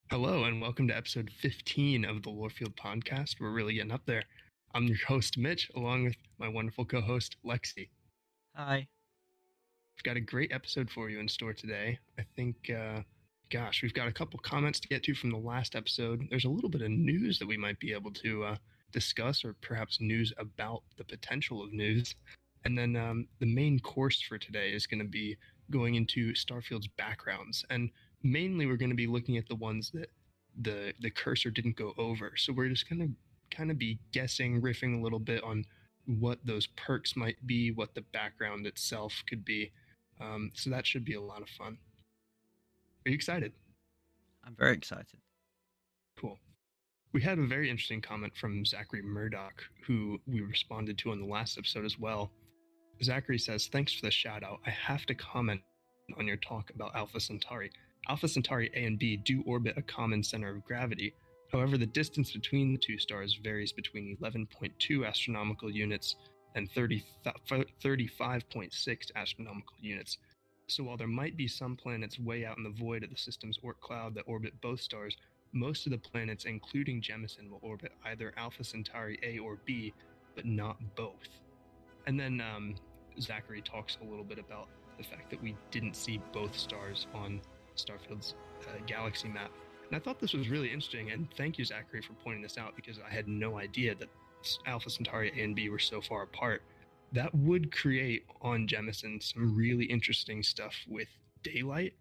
Hello, and welcome to episode 15 of the Lorefield podcast. We're really getting up there. I'm your host, Mitch, along with my wonderful co host, Lexi. Hi. We've got a great episode for you in store today. I think, we've got a couple comments to get to from the last episode. There's a little bit of news that we might be able to discuss, or perhaps news about the potential of news. And then the main course for today is going to be going into Starfield's backgrounds. And mainly we're going to be looking at the ones that the cursor didn't go over. So we're just going to kind of be guessing, riffing a little bit on what those perks might be, what the background itself could be. So that should be a lot of fun. Are you excited? I'm very excited. Cool. We had a very interesting comment from Zachary Murdoch, who we responded to on the last episode as well. Zachary says, "Thanks for the shout out. I have to comment on your talk about Alpha Centauri. Alpha Centauri A and B do orbit a common center of gravity. However, the distance between the two stars varies between 11.2 astronomical units and 35.6 astronomical units. So while there might be some planets way out in the void of the system's Oort cloud that orbit both stars, most of the planets, including Jemison, will orbit either Alpha Centauri A or B, but not both." And then Zachary talks a little bit about the fact that we didn't see both stars on Starfield's galaxy map. And I thought this was really interesting, and thank you, Zachary, for pointing this out, because I had no idea that Alpha Centauri A and B were so far apart. That would create on Jemison some really interesting stuff with daylight.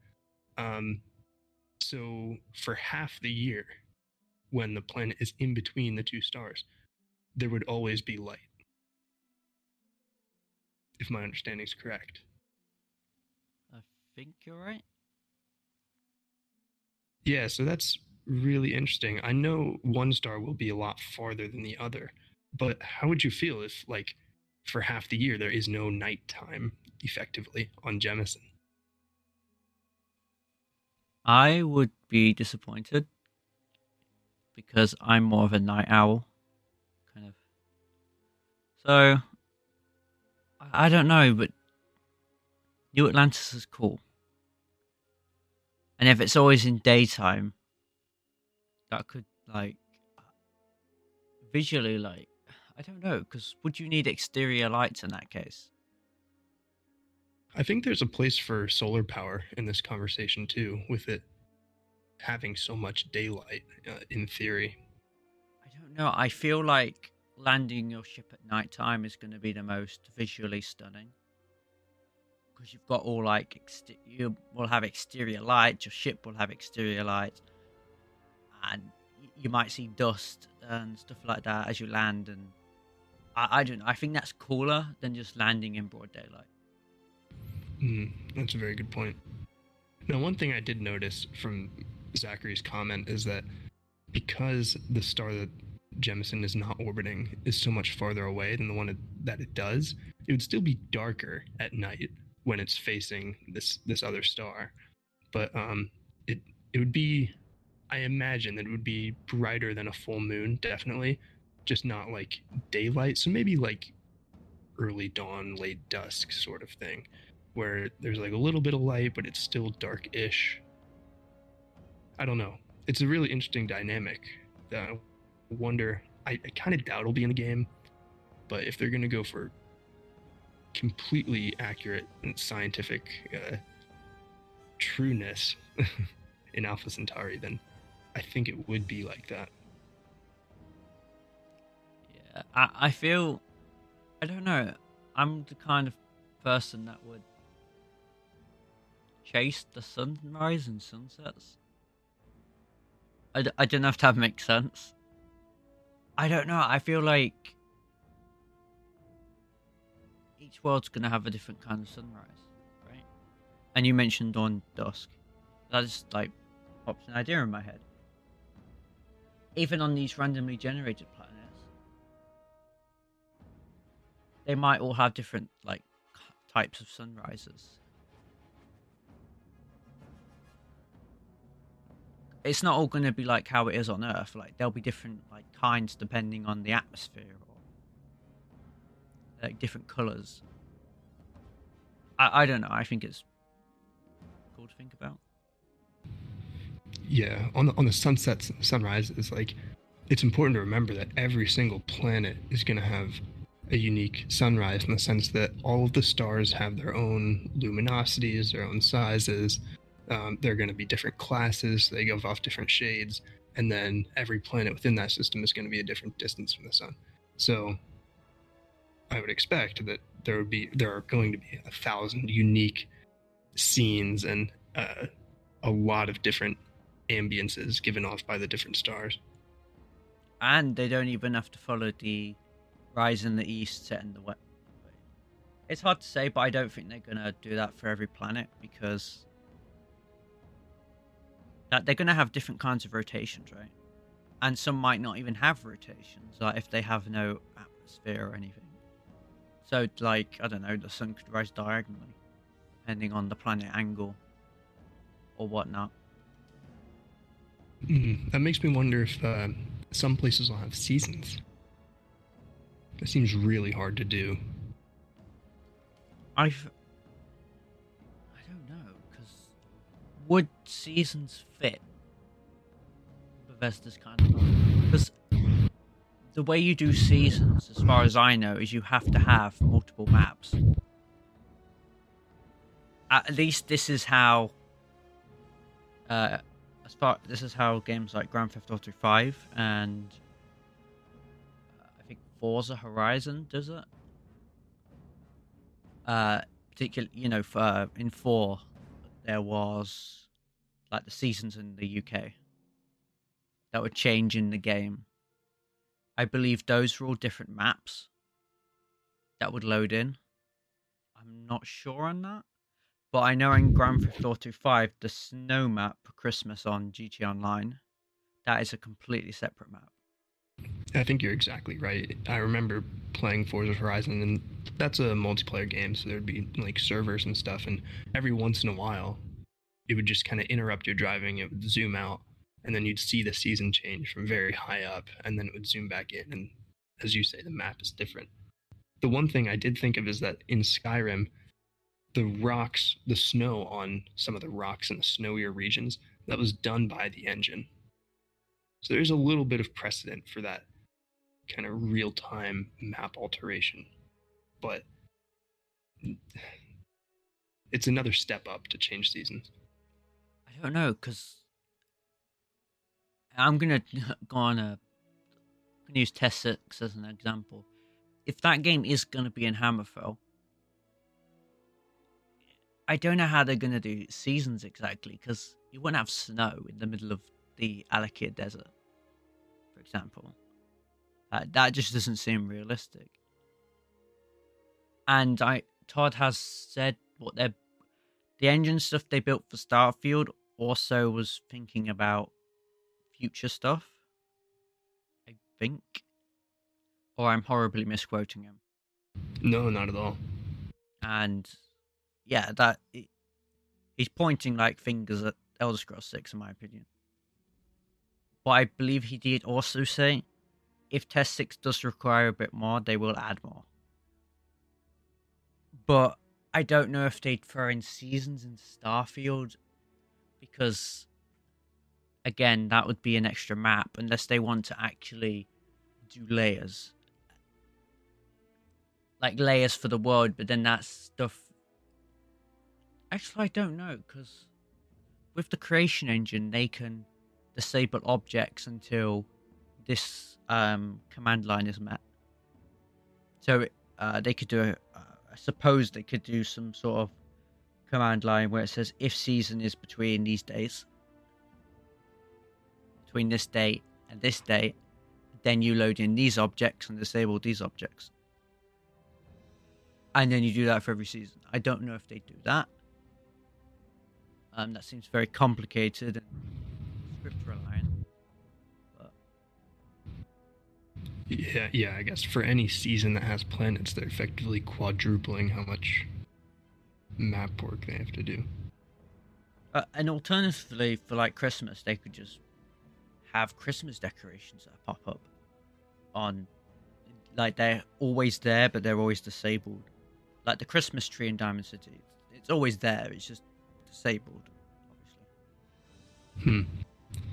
So for half the year, when the planet is in between the two stars, there would always be light, if my understanding is correct. I think you're right. Yeah, so that's really interesting. I know one star will be a lot farther than the other, but how would you feel if, like, for half the year there is no nighttime effectively on Jemison? I would be disappointed because I'm more of a night owl, kind of. So I don't know, but New Atlantis is cool, and if it's always in daytime, that could visually I don't know, because would you need exterior lights in that case? I think there's a place for solar power in this conversation too, with it having so much daylight, in theory. I don't know. I feel like landing your ship at nighttime is going to be the most visually stunning. Because you've got all you will have exterior lights, your ship will have exterior lights, and you might see dust and stuff like that as you land. And I don't know, I think that's cooler than just landing in broad daylight. That's a very good point. Now, one thing I did notice from Zachary's comment is that because the star that Jemison is not orbiting is so much farther away than the one that it does, it would still be darker at night when it's facing this other star. But it would be, I imagine that it would be brighter than a full moon, definitely, just not like daylight. So maybe like early dawn, late dusk sort of thing, where there's like a little bit of light, but it's still dark-ish. I don't know. It's a really interesting dynamic that I wonder. I kind of doubt it'll be in the game, but if they're going to go for completely accurate and scientific trueness in Alpha Centauri, then I think it would be like that. Yeah, I feel, I don't know, I'm the kind of person that would chase the sunrise and sunsets. I don't know if that makes sense. I don't know. I feel like each world's going to have a different kind of sunrise, right? And you mentioned dawn dusk. That just pops an idea in my head. Even on these randomly generated planets, they might all have different types of sunrises. It's not all going to be like how it is on Earth. Like there'll be different kinds depending on the atmosphere or different colors. I don't know. I think it's cool to think about. Yeah, on the sunsets and sunrises, like it's important to remember that every single planet is going to have a unique sunrise in the sense that all of the stars have their own luminosities, their own sizes. They're going to be different classes. They give off different shades, and then every planet within that system is going to be a different distance from the sun. So I would expect that there are going to be 1,000 unique scenes and a lot of different ambiences given off by the different stars. And they don't even have to follow the rise in the east, set in the west. It's hard to say, but I don't think they're gonna do that for every planet because that they're gonna have different kinds of rotations, right? And some might not even have rotations, like if they have no atmosphere or anything. So, like, I don't know, the sun could rise diagonally, depending on the planet angle or whatnot. That makes me wonder if some places will have seasons. That seems really hard to do. I don't know, because would seasons fit Bethesda's kind of thing? Because the way you do seasons, as far as I know, is you have to have multiple maps. At least this is how this is how games like Grand Theft Auto 5 and I think Forza Horizon does it. Particularly, in 4 there was like the seasons in the UK that would change in the game. I believe those were all different maps that would load in. I'm not sure on that. But I know in Grand Theft Auto 5, the snow map for Christmas on GT Online, that is a completely separate map. I think you're exactly right. I remember playing Forza Horizon, and that's a multiplayer game, so there'd be like servers and stuff, and every once in a while, it would just kind of interrupt your driving. It would zoom out, and then you'd see the season change from very high up, and then it would zoom back in, and as you say, the map is different. The one thing I did think of is that in Skyrim, the rocks, the snow on some of the rocks in the snowier regions, that was done by the engine. So there's a little bit of precedent for that kind of real-time map alteration. But it's another step up to change seasons. I don't know, because I'm going to go on use Test 6 as an example. If that game is going to be in Hammerfell, I don't know how they're going to do seasons exactly, because you wouldn't have snow in the middle of the Alakir Desert, for example. That just doesn't seem realistic. And Todd has said the engine stuff they built for Starfield also was thinking about future stuff, I think. Or I'm horribly misquoting him. No, not at all. And yeah, he's pointing like fingers at Elder Scrolls 6, in my opinion. But I believe he did also say if Test 6 does require a bit more, they will add more. But I don't know if they'd throw in seasons in Starfield, because again, that would be an extra map unless they want to actually do layers. Like layers for the world, but then that stuff... Actually, I don't know, because with the creation engine, they can disable objects until this command line is met. So they could do, I suppose they could do some sort of command line where it says if season is between these days, between this date and this date, then you load in these objects and disable these objects. And then you do that for every season. I don't know if they do that. That seems very complicated and script reliant. But Yeah, I guess for any season that has planets, they're effectively quadrupling how much map work they have to do. And alternatively, for like Christmas, they could just have Christmas decorations that pop up on, like they're always there, but they're always disabled. Like the Christmas tree in Diamond City, it's always there. It's just disabled, obviously.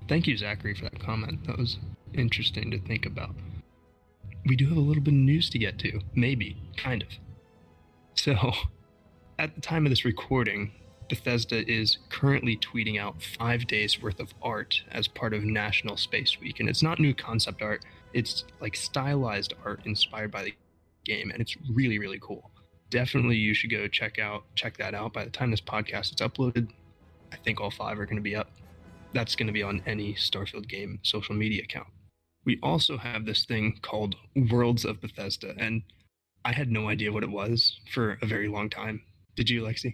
Thank you, Zachary, for that comment. That was interesting to think about. We do have a little bit of news to get to. Maybe. Kind of. So, at the time of this recording, Bethesda is currently tweeting out 5 days worth of art as part of National Space Week. And it's not new concept art, it's like stylized art inspired by the game. And it's really, really cool. Definitely you should go check that out. By the time this podcast is uploaded, I think all 5 are going to be up. That's going to be on any Starfield game social media account. We also have this thing called Worlds of Bethesda, and I had no idea what it was for a very long time. Did you, Lexi?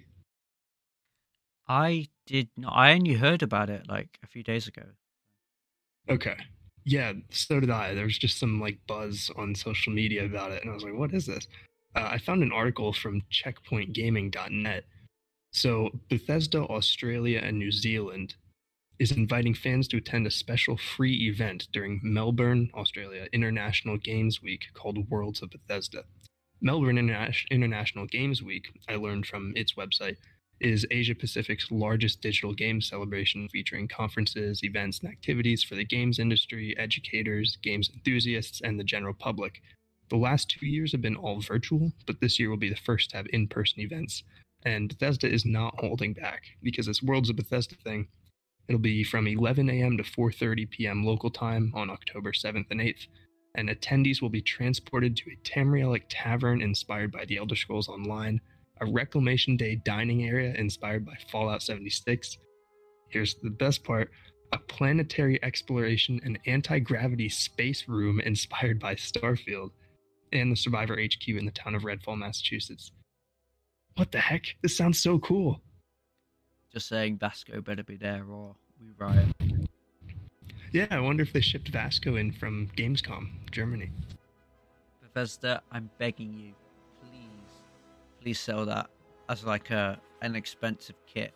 I did not. I only heard about it like a few days ago. Okay. Yeah, so did I. There was just some like buzz on social media about it, and I was like, what is this? I found an article from checkpointgaming.net. So Bethesda, Australia, and New Zealand is inviting fans to attend a special free event during Melbourne, Australia International Games Week called Worlds of Bethesda. Melbourne International Games Week, I learned from its website, is Asia Pacific's largest digital games celebration featuring conferences, events, and activities for the games industry, educators, games enthusiasts, and the general public. The last 2 years have been all virtual, but this year will be the first to have in-person events. And Bethesda is not holding back because this Worlds of Bethesda thing, it'll be from 11 a.m. to 4:30 p.m. local time on October 7th and 8th, and attendees will be transported to a Tamrielic tavern inspired by The Elder Scrolls Online, a Reclamation Day dining area inspired by Fallout 76. Here's the best part: a planetary exploration and anti-gravity space room inspired by Starfield, and the Survivor HQ in the town of Redfall, Massachusetts. What the heck? This sounds so cool. Just saying Vasco better be there or we riot. Yeah, I wonder if they shipped Vasco in from Gamescom, Germany. Bethesda, I'm begging you, please sell that as like an expensive kit.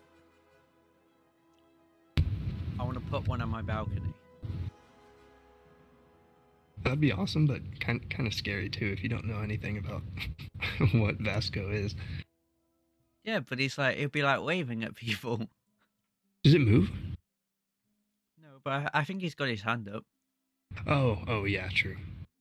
I want to put one on my balcony. That'd be awesome, but kind of scary too if you don't know anything about what Vasco is. Yeah, but he'll be like waving at people. Does it move? No, but I think he's got his hand up. Oh yeah, true.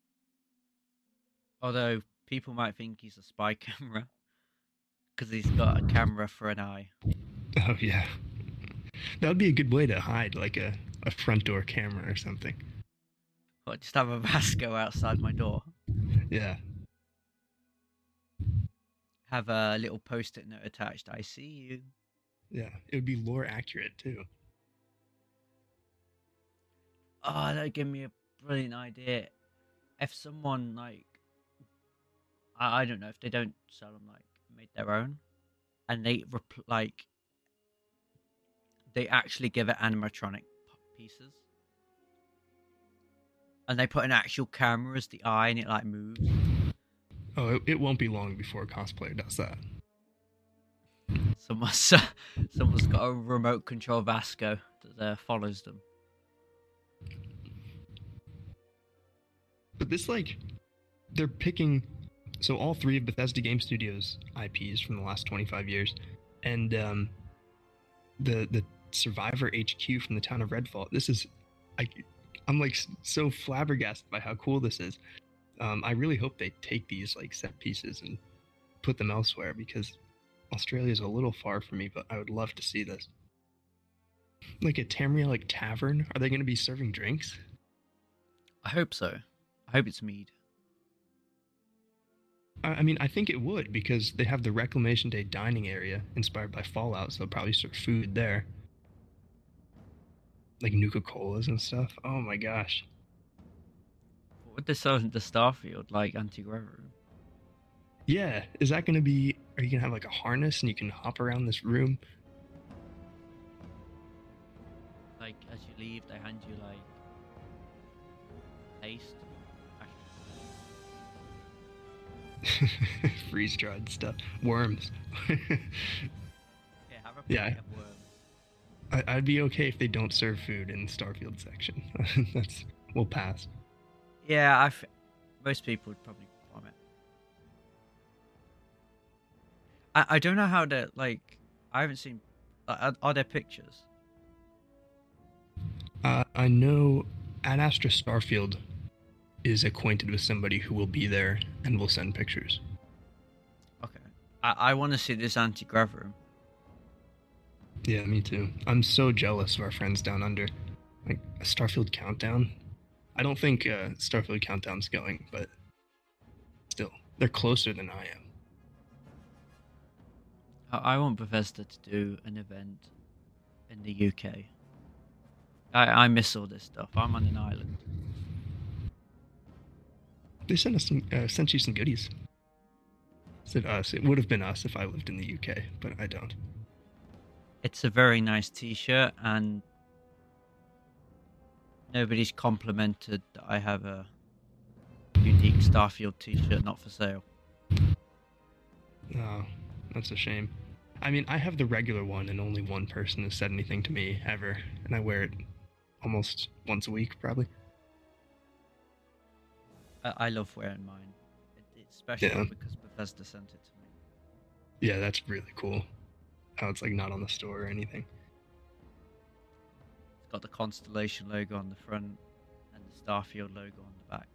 Although people might think he's a spy camera because he's got a camera for an eye. Oh yeah, that would be a good way to hide, like a front door camera or something. Or just have a Vasco outside my door. Yeah. Have a little post-it note attached. I see you. Yeah, it would be lore accurate too. Oh, that gave me a brilliant idea. If someone like, I don't know, if they don't sell them like made their own, and they they actually give it animatronic pieces, and they put an actual camera as the eye, and it like moves. Oh, it won't be long before a cosplayer does that. Someone's got a remote control Vasco that follows them. But this, like, they're picking, so all 3 of Bethesda Game Studios IPs from the last 25 years, and the Survivor HQ from the town of Redfall. This is, I'm like so flabbergasted by how cool this is. I really hope they take these like set pieces and put them elsewhere because Australia is a little far from me, but I would love to see this. Like a Tamrielic tavern? Are they going to be serving drinks? I hope so. I hope it's mead. I mean, I think it would because they have the Reclamation Day dining area inspired by Fallout, so they'll probably serve food there. Like Nuka-Colas and stuff. Oh my gosh. What would they sell in the Starfield, like anti-gravity? Yeah, is that going to be... Are you going to have like a harness and you can hop around this room? Like, as you leave, they hand you like paste. Freeze-dried stuff. Worms. Yeah, have a plate of worms. I'd be okay if they don't serve food in the Starfield section. We'll pass. Yeah, most people would probably vomit. I don't know how to, like, I haven't seen, are there pictures? I know Ad Astra Starfield is acquainted with somebody who will be there and will send pictures. Okay. I want to see this anti-grav room. Yeah, me too. I'm so jealous of our friends down under. Like, a Starfield Countdown? I don't think Starfield Countdown's going, but still, they're closer than I am. I want Bethesda to do an event in the UK. I miss all this stuff. I'm on an island. They sent us sent you some goodies. Said us. It would have been us if I lived in the UK, but I don't. It's a very nice T-shirt, and nobody's complimented that I have a unique Starfield T-shirt not for sale. Oh, that's a shame. I mean, I have the regular one, and only one person has said anything to me ever, and I wear it almost once a week, probably. I love wearing mine. It's special Yeah. because Bethesda sent it to me. Yeah, that's really cool. How it's like not on the store or anything. It's got the Constellation logo on the front and the Starfield logo on the back.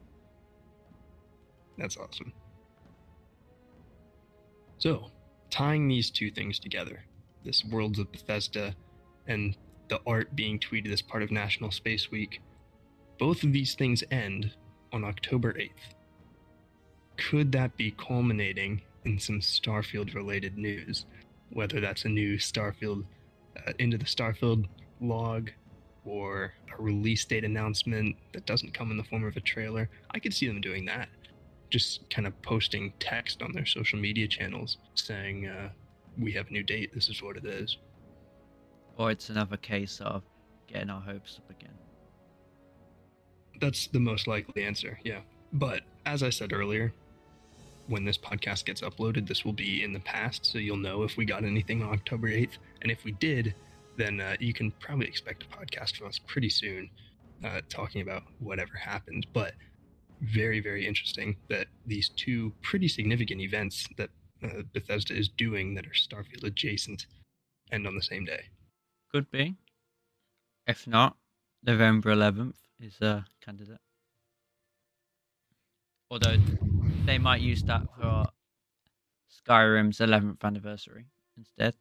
That's awesome. So, tying these two things together, this Worlds of Bethesda and the art being tweeted as part of National Space Week, both of these things end on October 8th. Could that be culminating in some Starfield related news? Whether that's a new Starfield Into the Starfield log or a release date announcement that doesn't come in the form of a trailer. I could see them doing that. Just kind of posting text on their social media channels saying, we have a new date, this is what it is. Or it's another case of getting our hopes up again. That's the most likely answer, yeah. But as I said earlier, when this podcast gets uploaded, this will be in the past, so you'll know if we got anything on October 8th. And if we did, then you can probably expect a podcast from us pretty soon talking about whatever happened. But very, very interesting that these two pretty significant events that Bethesda is doing that are Starfield adjacent end on the same day. Could be. If not, November 11th is a candidate. Although they might use that for Skyrim's 11th anniversary instead.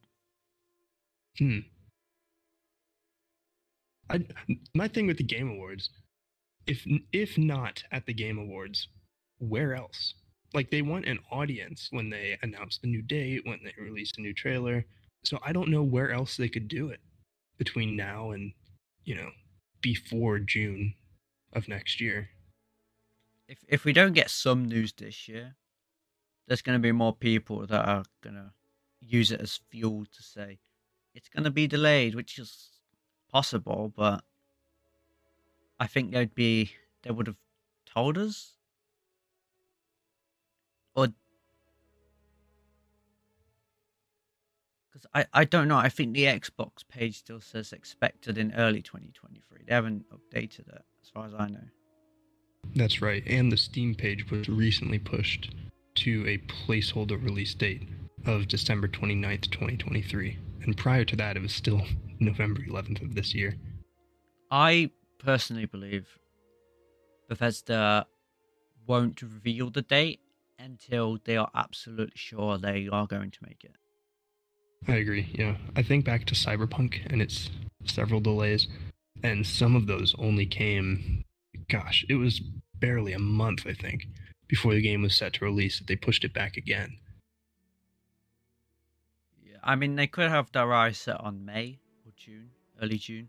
My thing with the Game Awards, if not at the Game Awards, where else? Like, they want an audience when they announce the new date, when they release a new trailer. So I don't know where else they could do it between now and, before June of next year. If we don't get some news this year, there's going to be more people that are going to use it as fuel to say it's going to be delayed, which is possible, but I think they would have told us. Or because I don't know, I think the Xbox page still says expected in early 2023. They haven't updated it as far as I know. That's right, and the Steam page was recently pushed to a placeholder release date of December 29th, 2023. And prior to that, it was still November 11th of this year. I personally believe Bethesda won't reveal the date until they are absolutely sure they are going to make it. I agree, yeah. I think back to Cyberpunk and its several delays, and some of those only came, it was barely a month, I think, before the game was set to release. They pushed it back again. Yeah, I mean, they could have their eyes set on May or June, early June.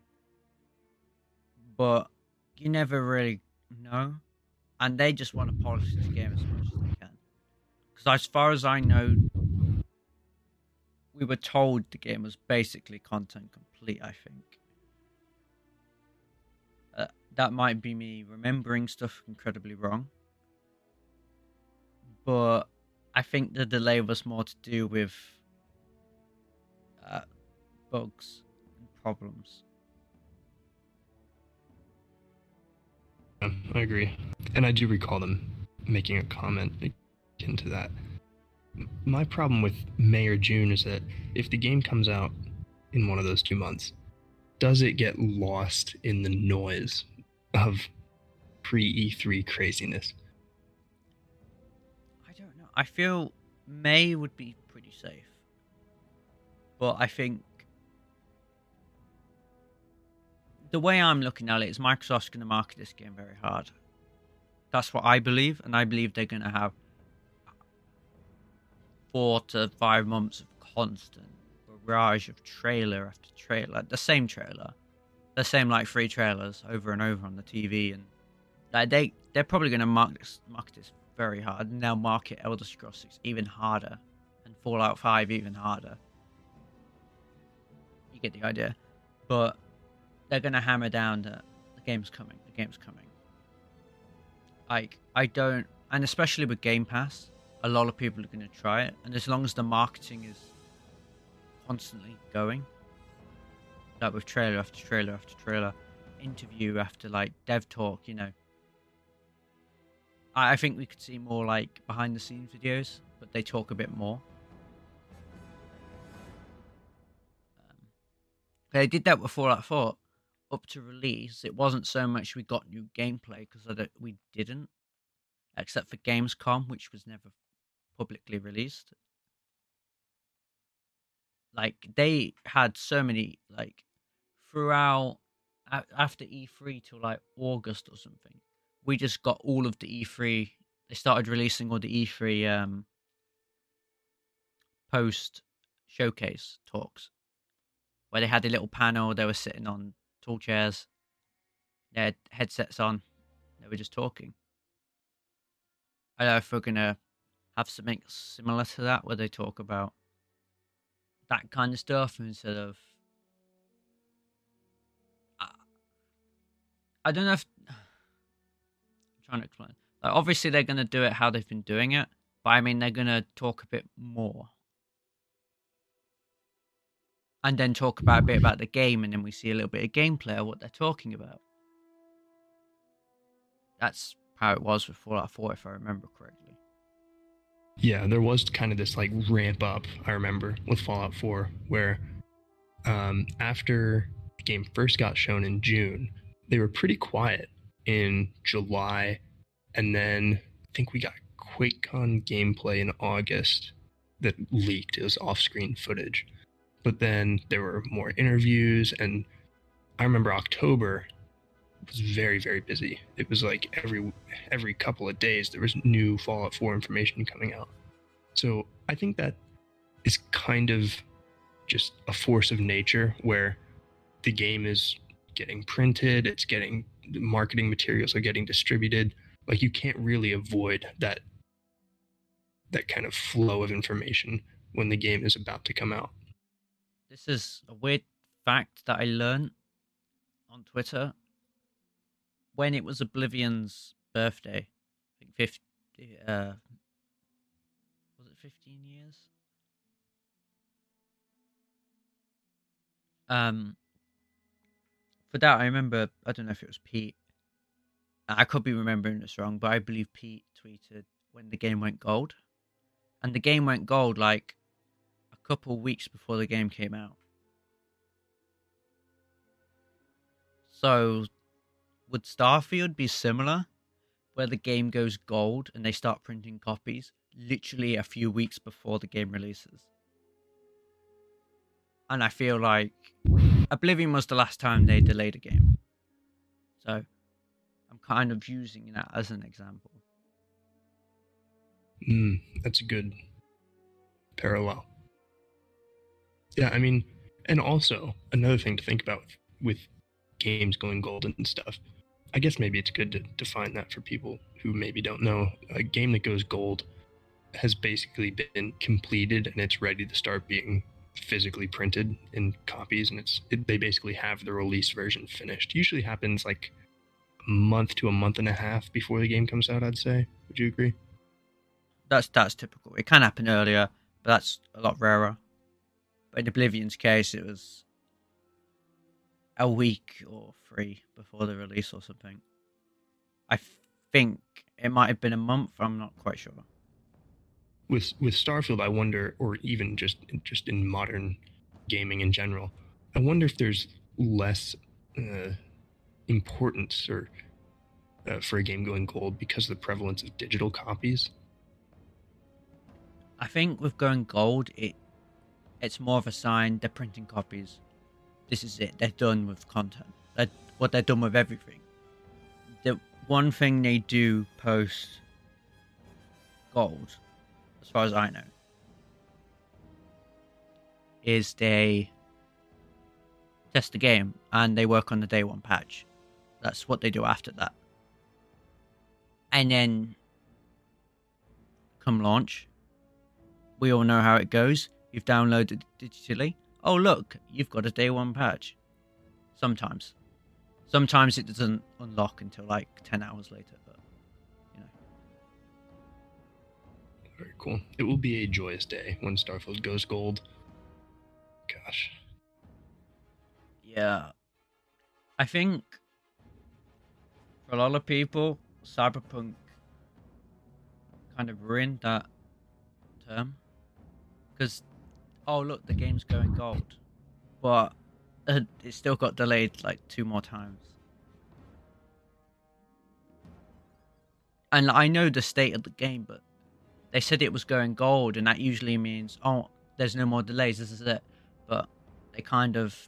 But you never really know. And they just want to polish this game as much as they can. Because as far as I know, we were told the game was basically content complete, I think. That might be me remembering stuff incredibly wrong. But I think the delay was more to do with bugs and problems. Yeah, I agree. And I do recall them making a comment into that. My problem with May or June is that if the game comes out in one of those 2 months, does it get lost in the noise of pre-E3 craziness? I don't know. I feel May would be pretty safe. But I think the way I'm looking at it is Microsoft's going to market this game very hard. That's what I believe, and I believe they're going to have 4 to 5 months of constant barrage of trailer after trailer, the same trailer, the same like 3 trailers over and over on the TV, and like they're probably going to market this very hard, and they'll market Elder Scrolls 6 even harder, and Fallout 5 even harder. You get the idea, but they're going to hammer down that the game's coming. Like, I don't, and especially with Game Pass, a lot of people are going to try it, and as long as the marketing is constantly going, like with trailer after trailer after trailer, interview after like dev talk, I think we could see more like behind the scenes videos, but they talk a bit more. They did that with Fallout 4. Up to release, it wasn't so much we got new gameplay, because we didn't, except for Gamescom, which was never publicly released. Like, they had so many, like, throughout, after E3 till like August or something, we just got all of the E3. They started releasing all the E3 post showcase talks, where they had a little panel. They were sitting on tall chairs, they had headsets on, they were just talking. I don't know if we're gonna have something similar to that, where they talk about that kind of stuff instead of. I don't know if I'm trying to explain. Like, obviously, they're gonna do it how they've been doing it, but I mean, they're gonna talk a bit more. And then talk about a bit about the game, and then we see a little bit of gameplay of what they're talking about. That's how it was with Fallout 4, if I remember correctly. Yeah, there was kind of this like ramp up, I remember, with Fallout 4, where after the game first got shown in June, they were pretty quiet in July, and then I think we got QuakeCon gameplay in August that leaked. It was off-screen footage. But then there were more interviews, and I remember October was very, very busy. It was like every couple of days there was new Fallout 4 information coming out. So I think that is kind of just a force of nature, where the game is getting printed, the marketing materials are getting distributed. Like, you can't really avoid that kind of flow of information when the game is about to come out. This is a weird fact that I learned on Twitter. When it was Oblivion's birthday, I think 50, was it 15 years? For that, I remember, I don't know if it was Pete. I could be remembering this wrong, but I believe Pete tweeted when the game went gold. And the game went gold like a couple weeks before the game came out. So, would Starfield be similar, where the game goes gold and they start printing copies literally a few weeks before the game releases? And I feel like Oblivion was the last time they delayed a game. So, I'm kind of using that as an example. That's a good parallel. Yeah, I mean, and also another thing to think about with games going gold and stuff, I guess maybe it's good to define that for people who maybe don't know. A game that goes gold has basically been completed and it's ready to start being physically printed in copies, and they basically have the release version finished. Usually happens like a month to a month and a half before the game comes out, I'd say. Would you agree? That's typical. It can happen earlier, but that's a lot rarer. But in Oblivion's case, it was a week or 3 before the release or something. I think it might have been a month. I'm not quite sure. With Starfield, I wonder, or even just in modern gaming in general, I wonder if there's less importance or for a game going gold because of the prevalence of digital copies? I think with going gold, it's more of a sign they're printing copies. This is it. They're done with content. They're done with everything. The one thing they do post gold, as far as I know, is they test the game and they work on the day one patch. That's what they do after that. And then come launch, we all know how it goes. You've downloaded it digitally. Oh, look, you've got a day one patch. Sometimes it doesn't unlock until like 10 hours later, but you know. Very cool. It will be a joyous day when Starfield goes gold. Gosh. Yeah. I think for a lot of people, Cyberpunk kind of ruined that term. Because, oh, look, the game's going gold. But it still got delayed like 2 more times. And I know the state of the game, but they said it was going gold, and that usually means, oh, there's no more delays, this is it. But they kind of...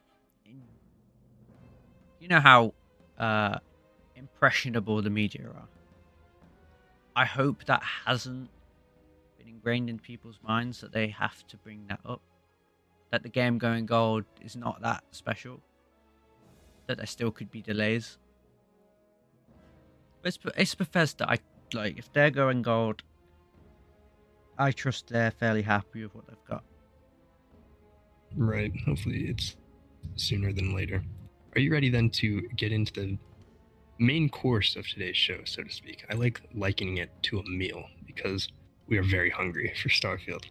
You know how impressionable the media are. I hope that hasn't been ingrained in people's minds that they have to bring that up. That the game going gold is not that special. That there still could be delays. But it's Bethesda. If they're going gold, I trust they're fairly happy with what they've got. Right. Hopefully it's sooner than later. Are you ready then to get into the main course of today's show, so to speak? I like likening it to a meal because we are very hungry for Starfield.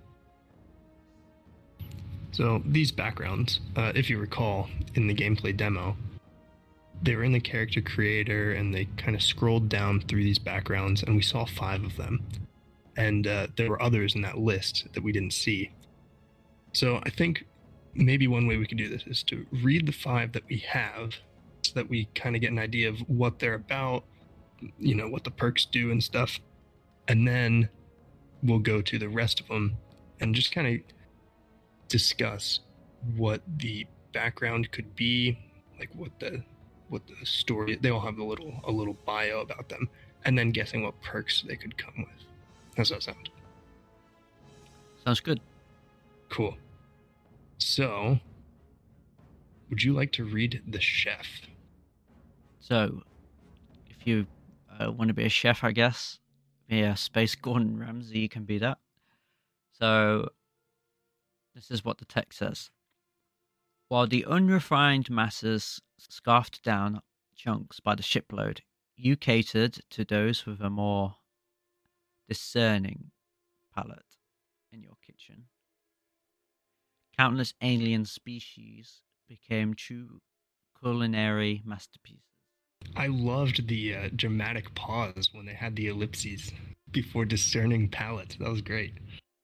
So these backgrounds, if you recall, in the gameplay demo, they were in the character creator and they kind of scrolled down through these backgrounds and we saw 5 of them. And there were others in that list that we didn't see. So I think maybe one way we could do this is to read the 5 that we have so that we kind of get an idea of what they're about, you know, what the perks do and stuff. And then we'll go to the rest of them and just kind of discuss what the background could be, like what the story, they all have a little bio about them, and then guessing what perks they could come with. How's that sound? Sounds good. Cool. So, would you like to read the chef? So, if you want to be a chef, I guess, be a Space Gordon Ramsay, you can be that. So, this is what the text says. While the unrefined masses scarfed down chunks by the shipload, you catered to those with a more discerning palate in your kitchen. Countless alien species became true culinary masterpieces. I loved the dramatic pause when they had the ellipses before discerning palate. That was great.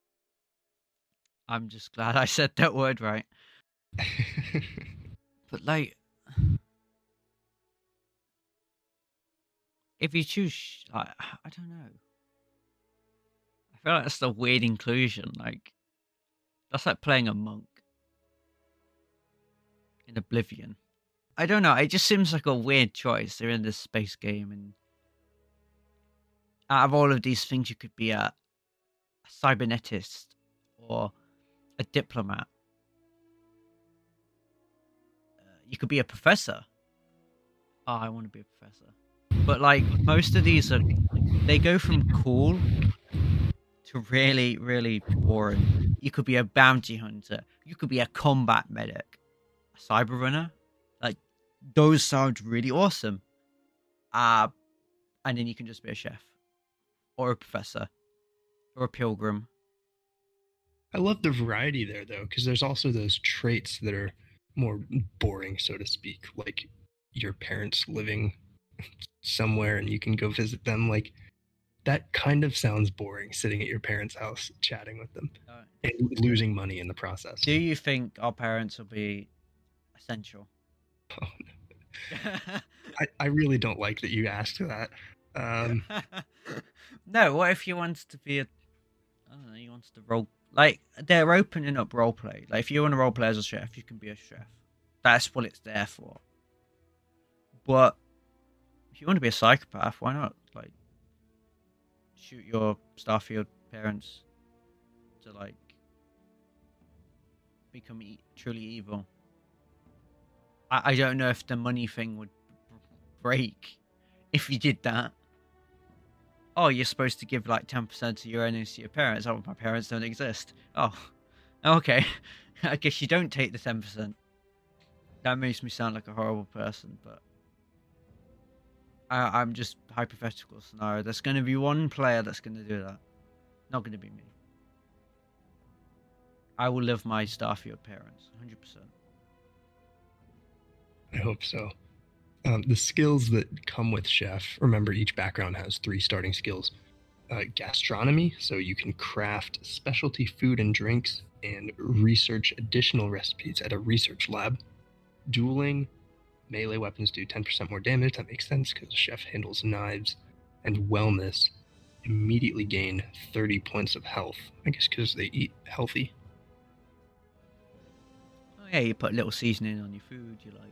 I'm just glad I said that word right. But like, if you choose, I don't know. I feel like that's a weird inclusion. Like, that's like playing a monk in Oblivion. I don't know. It just seems like a weird choice. They're in this space game, and out of all of these things, you could be a cybernetist or a diplomat. You could be a professor. Oh, I want to be a professor. But like, most of these they go from cool to really, really boring. You could be a bounty hunter. You could be a combat medic. A cyber runner. Like, those sound really awesome. And then you can just be a chef. Or a professor. Or a pilgrim. I love the variety there, though, because there's also those traits that are more boring, so to speak, like your parents living somewhere and you can go visit them. Like, that kind of sounds boring, sitting at your parents' house chatting with them and losing money in the process. Do you think our parents will be essential? Oh, I really don't like that you asked that. Um, No, what if you wanted to be a? I don't know. You wanted to role like they're opening up role play. Like if you want to role play as a chef, you can be a chef. That's what it's there for. But if you want to be a psychopath, why not? Like shoot your Starfield parents to like become truly evil. I don't know if the money thing would break if you did that. Oh, you're supposed to give like 10% of your earnings to your parents. Oh, my parents don't exist. Oh, okay. I guess you don't take the 10%. That makes me sound like a horrible person, but I'm just hypothetical scenario. There's going to be one player that's going to do that. Not going to be me. I will live my Starfield parents, 100%. I hope so. The skills that come with chef. Remember, each background has 3 starting skills. Gastronomy, so you can craft specialty food and drinks and research additional recipes at a research lab. Dueling, melee weapons do 10% more damage. That makes sense because the chef handles knives. And wellness, immediately gain 30 points of health. I guess because they eat healthy. Oh yeah, you put a little seasoning on your food you like.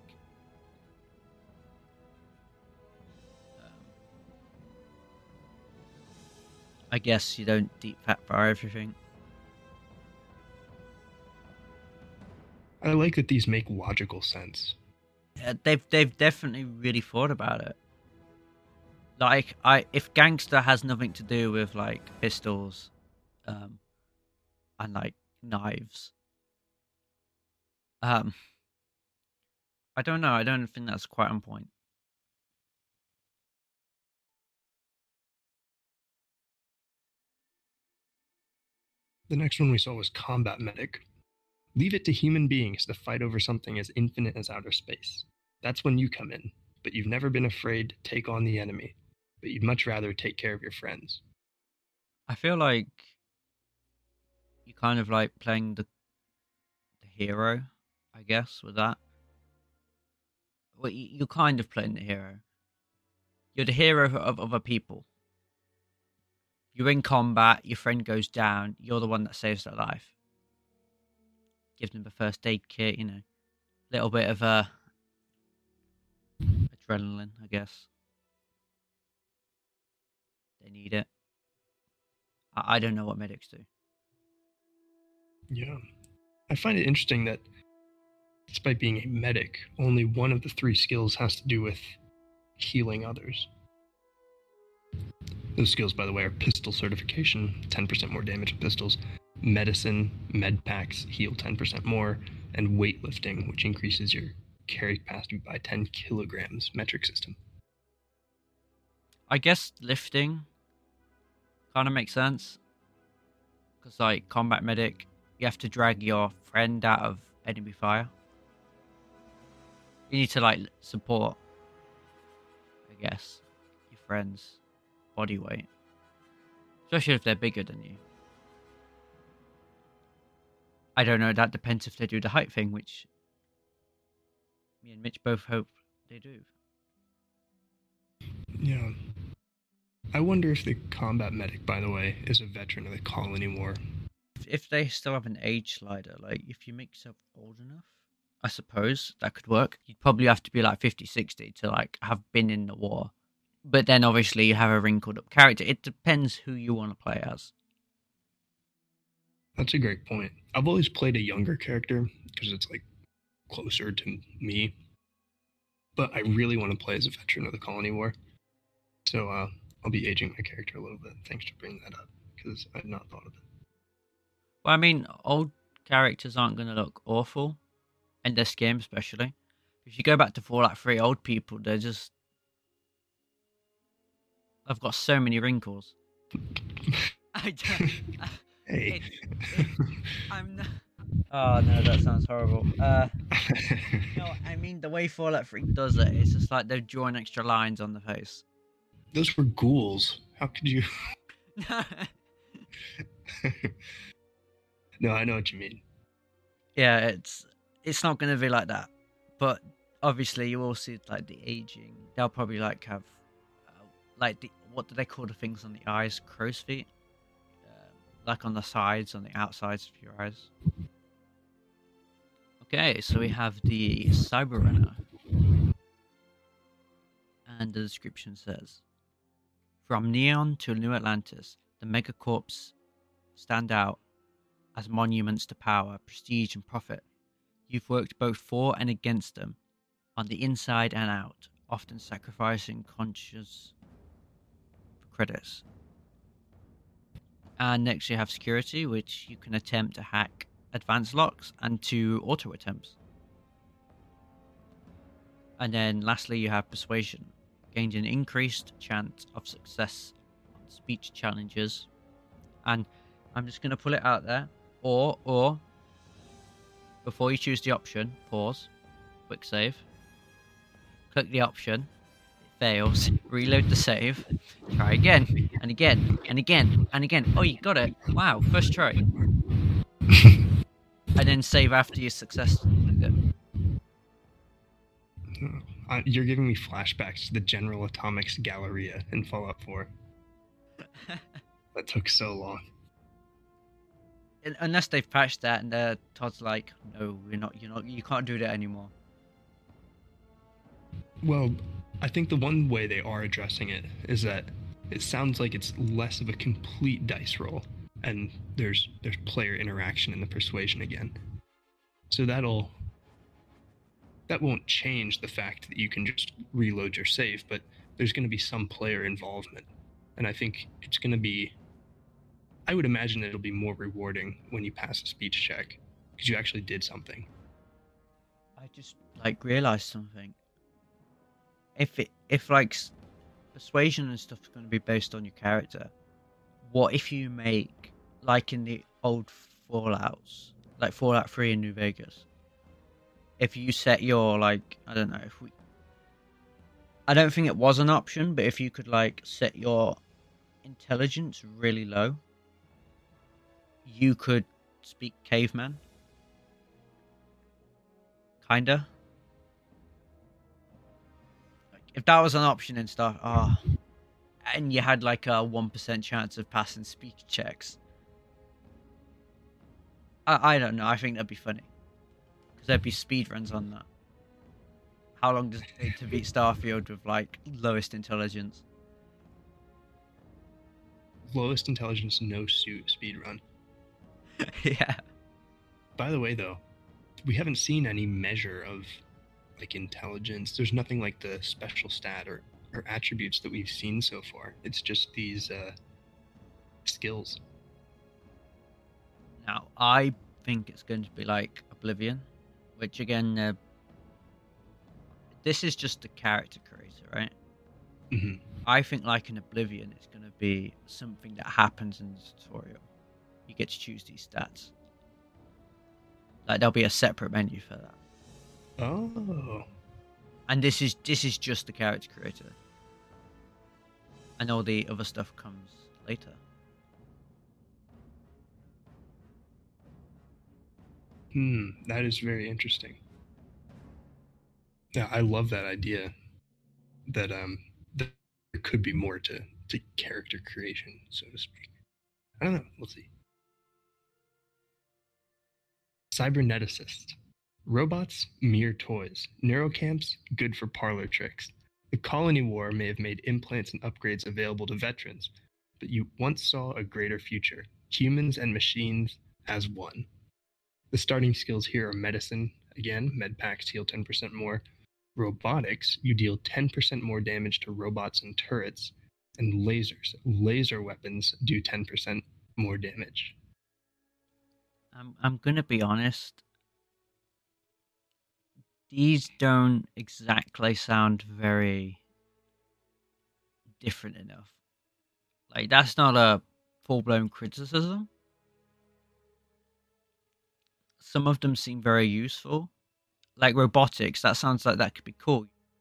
I guess you don't deep fat fry everything. I like that these make logical sense. They've definitely really thought about it. Like if gangster has nothing to do with like pistols, and like knives, I don't know. I don't think that's quite on point. The next one we saw was Combat Medic. Leave it to human beings to fight over something as infinite as outer space. That's when you come in, but you've never been afraid to take on the enemy, but you'd much rather take care of your friends. I feel like you kind of like playing the hero, I guess, with that. Well, you're kind of playing the hero. You're the hero of other people. You're in combat, your friend goes down, you're the one that saves their life. Gives them a first aid kit, a little bit of adrenaline, I guess. They need it. I don't know what medics do. Yeah. I find it interesting that despite being a medic, only one of the 3 skills has to do with healing others. Those skills, by the way, are pistol certification, 10% more damage with pistols, medicine, med packs heal 10% more, and weightlifting, which increases your carry capacity by 10 kilograms metric system. I guess lifting kind of makes sense. Because, like, combat medic, you have to drag your friend out of enemy fire. You need to, like, support, I guess, your friend's body weight. Especially if they're bigger than you. I don't know, that depends if they do the height thing, which me and Mitch both hope they do. Yeah. I wonder if the combat medic, by the way, is a veteran of the colony war. If they still have an age slider, like if you make yourself old enough, I suppose that could work. You'd probably have to be like 50, 60 to like have been in the war. But then obviously you have a wrinkled up character. It depends who you want to play as. That's a great point. I've always played a younger character because it's like closer to me. But I really want to play as a veteran of the colony war. So I'll be aging my character a little bit. Thanks for bringing that up because I've not thought of it. Well, I mean, old characters aren't going to look awful in this game, especially. If you go back to Fallout 3, old people, they're just... I've got so many wrinkles. I don't... Hey. I'm not... Oh, no, that sounds horrible. No, I mean, the way Fallout 3 does it, it's just like they've drawn extra lines on the face. Those were ghouls. How could you... No, I know what you mean. Yeah, it's not going to be like that. But obviously you will see like the aging. They'll probably like have like what do they call the things on the eyes? Crow's feet, like on the sides, on the outsides of your eyes. Okay, so we have the Cyber Runner, and the description says, "From Neon to New Atlantis, the Megacorps stand out as monuments to power, prestige, and profit. You've worked both for and against them, on the inside and out, often sacrificing conscience for credits." And next you have security, which you can attempt to hack advanced locks and to auto attempts. And then lastly you have persuasion, gained an increased chance of success on speech challenges. And I'm just going to pull it out there. Or, before you choose the option, pause, quick save, click the option, it fails, reload the save, try again, and again, and again, and again. Oh, you got it. Wow, first try. And then save after you successfully did it. You're giving me flashbacks to the General Atomics Galleria in Fallout 4. That took so long. Unless they've patched that and Todd's like, no, you can't do that anymore. Well, I think the one way they are addressing it is that it sounds like it's less of a complete dice roll, and there's player interaction in the persuasion again. So that won't change the fact that you can just reload your save, but there's going to be some player involvement. And I think it's going to be, I would imagine that it'll be more rewarding when you pass a speech check, because you actually did something. I just realized something. If like persuasion and stuff is going to be based on your character, what if you make, like in the old Fallouts, like Fallout 3 in New Vegas, if you set your I don't think it was an option, but if you could set your intelligence really low, you could speak caveman. Kinda. If that was an option and stuff, and you had a 1% chance of passing speech checks, I don't know. I think that'd be funny, because there'd be speed runs on that. How long does it take to beat Starfield with lowest intelligence? Lowest intelligence, no suit speed run. Yeah. By the way, though, we haven't seen any measure of intelligence. There's nothing like the special stat or attributes that we've seen so far. It's just these skills. Now, I think it's going to be like Oblivion, which again, this is just the character creator, right? Mm-hmm. I think in Oblivion, it's going to be something that happens in the tutorial. You get to choose these stats. There'll be a separate menu for that. Oh. And this is just the character creator. And all the other stuff comes later. That is very interesting. Yeah, I love that idea. That there could be more to character creation, so to speak. I don't know. We'll see. Cyberneticists. Robots, mere toys. Neurocamps, good for parlor tricks. The colony war may have made implants and upgrades available to veterans, but you once saw a greater future. Humans and machines as one. The starting skills here are medicine. Again, med packs heal 10% more. Robotics, you deal 10% more damage to robots and turrets. And lasers. Laser weapons do 10% more damage. I'm gonna be honest. These don't exactly sound very different enough. That's not a full-blown criticism. Some of them seem very useful. Robotics, that sounds like that could be cool.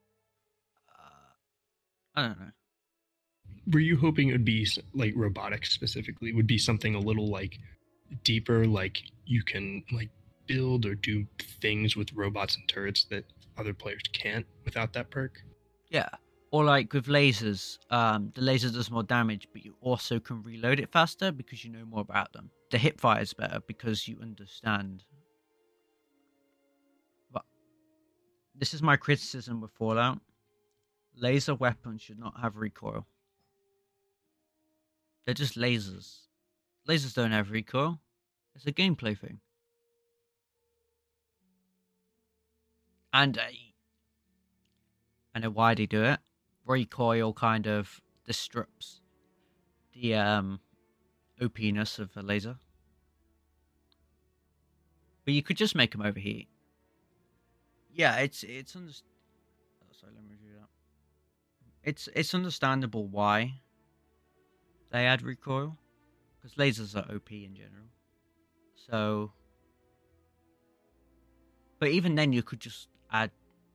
I don't know. Were you hoping it would be, robotics specifically, would be something a little, deeper, you can, build or do things with robots and turrets that other players can't without that perk. Yeah. Or like with lasers, the laser does more damage, but you also can reload it faster because you know more about them. The hip fire is better because you understand. But this is my criticism with Fallout. Laser weapons should not have recoil. They're just lasers. Lasers don't have recoil. It's a gameplay thing. And I know why they do it. Recoil kind of disrupts the OP-ness of a laser. But you could just make them overheat. Yeah, it's sorry, let me review that. It's understandable why they add recoil, because lasers are OP in general. So, but even then, you could just add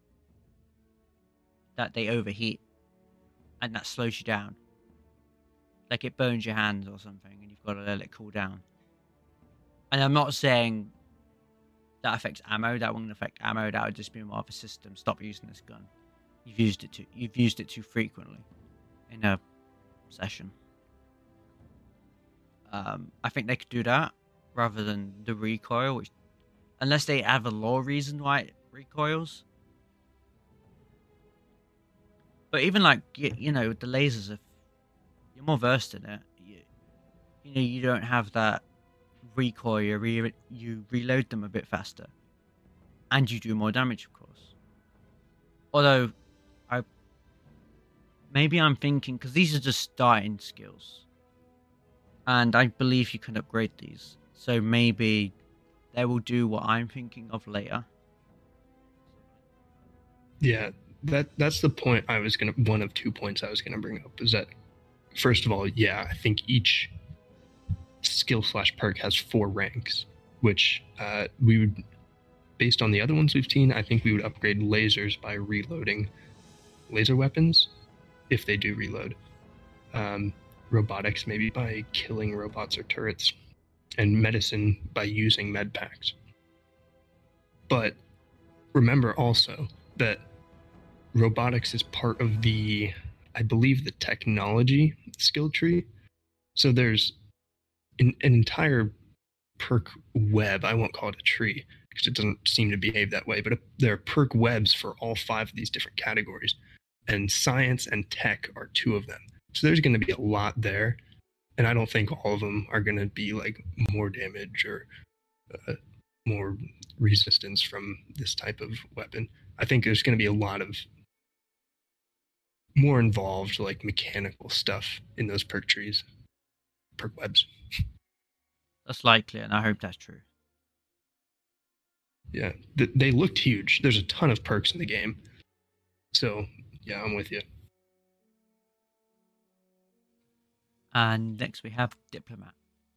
that they overheat, and that slows you down. Like it burns your hands or something, and you've got to let it cool down. And I'm not saying that affects ammo. That wouldn't affect ammo. That would just be more of a system. Stop using this gun. You've used it too frequently in a session. I think they could do that rather than the recoil, which, unless they have a lore reason why it recoils. But even like you know, the lasers, if you're more versed in it, you know, you don't have that recoil. You reload them a bit faster, and you do more damage, of course. Although, maybe I'm thinking, because these are just starting skills, and I believe you can upgrade these. So maybe they will do what I'm thinking of later. Yeah, that's the point one of 2 points I was gonna bring up, is that, first of all, yeah, I think each skill / perk has 4 ranks, which we would, based on the other ones we've seen, I think we would upgrade lasers by reloading laser weapons if they do reload. Robotics maybe by killing robots or turrets, and medicine by using med packs. But remember also that robotics is part of I believe, the technology skill tree. So there's an entire perk web. I won't call it a tree because it doesn't seem to behave that way, but there are perk webs for all 5 of these different categories, and science and tech are 2 of them. So there's going to be a lot there, and I don't think all of them are going to be like more damage or more resistance from this type of weapon. I think there's going to be a lot of more involved, like, mechanical stuff in those perk trees, perk webs. That's likely, and I hope that's true. Yeah, they looked huge. There's a ton of perks in the game. So, yeah, I'm with you. And next we have Diplomat.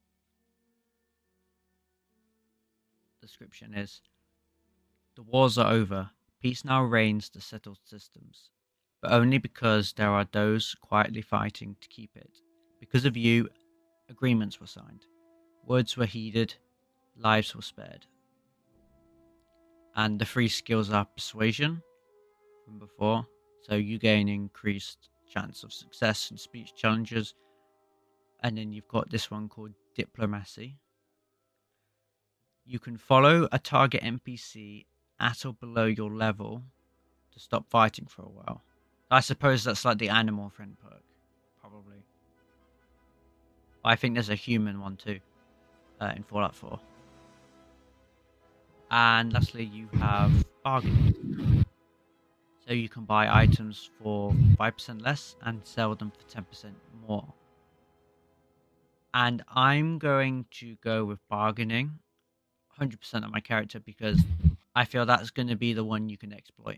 Description is: the wars are over. Peace now reigns to settle systems, but only because there are those quietly fighting to keep it. Because of you, agreements were signed. Words were heeded. Lives were spared. And the 3 skills are persuasion from before. So you gain increased chance of success in speech challenges. And then you've got this one called Diplomacy. You can follow a target NPC at or below your level to stop fighting for a while. I suppose that's like the animal friend perk, probably. I think there's a human one too in Fallout 4. And lastly, you have bargaining. So you can buy items for 5% less and sell them for 10% more. And I'm going to go with bargaining 100% of my character because I feel that's going to be the one you can exploit.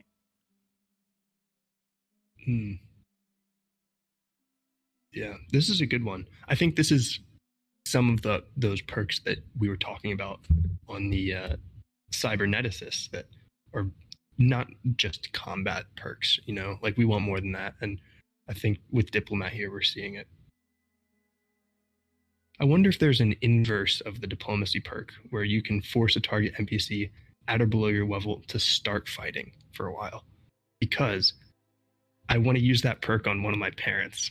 Yeah, this is a good one. I think this is some of those perks that we were talking about on the cyberneticists that are not just combat perks, you know, like we want more than that. And I think with Diplomat here, we're seeing it. I wonder if there's an inverse of the diplomacy perk where you can force a target NPC at or below your level to start fighting for a while. Because I want to use that perk on one of my parents.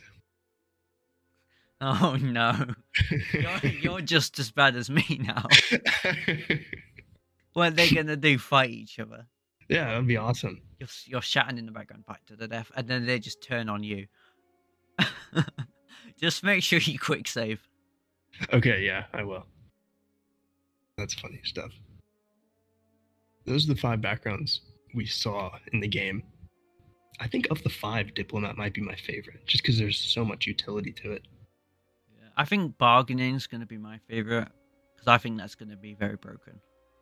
Oh no, you're just as bad as me now. What are they gonna do? Fight each other? Yeah, that'd be awesome. You're shouting in the background, fight to the death, and then they just turn on you. Just make sure you quick save. Okay, yeah, I will. That's funny stuff. Those are the 5 backgrounds we saw in the game. I think of the 5, Diplomat might be my favorite, just because there's so much utility to it. Yeah, I think bargaining is going to be my favorite, because I think that's going to be very broken.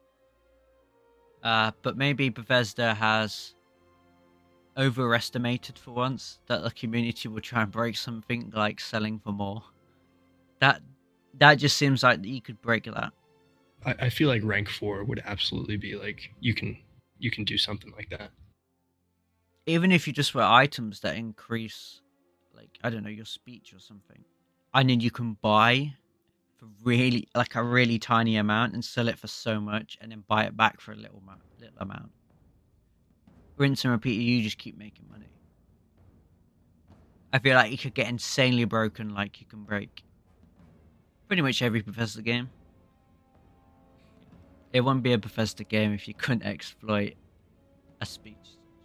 But maybe Bethesda has overestimated for once that the community will try and break something like selling for more. That just seems like you could break that. I feel like rank 4 would absolutely be like you can do something like that. Even if you just wear items that increase, like, I don't know, your speech or something, and then you can buy for really, like, a really tiny amount and sell it for so much, and then buy it back for a little amount. Rinse and repeat, you just keep making money. I feel like you could get insanely broken, like you can break pretty much every Bethesda game. It wouldn't be a Bethesda game if you couldn't exploit a speech.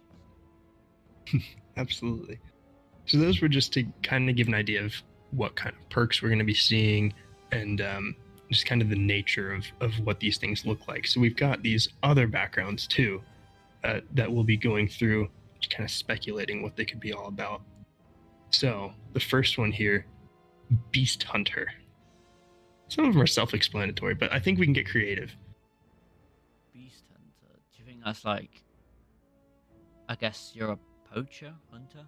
Absolutely. So those were just to kind of give an idea of what kind of perks we're going to be seeing and just kind of the nature of what these things look like. So we've got these other backgrounds too that we'll be going through, just kind of speculating what they could be all about. So the first one here, Beast Hunter. Some of them are self-explanatory, but I think we can get creative. Beast Hunter. Do you think that's like, I guess you're a poacher hunter?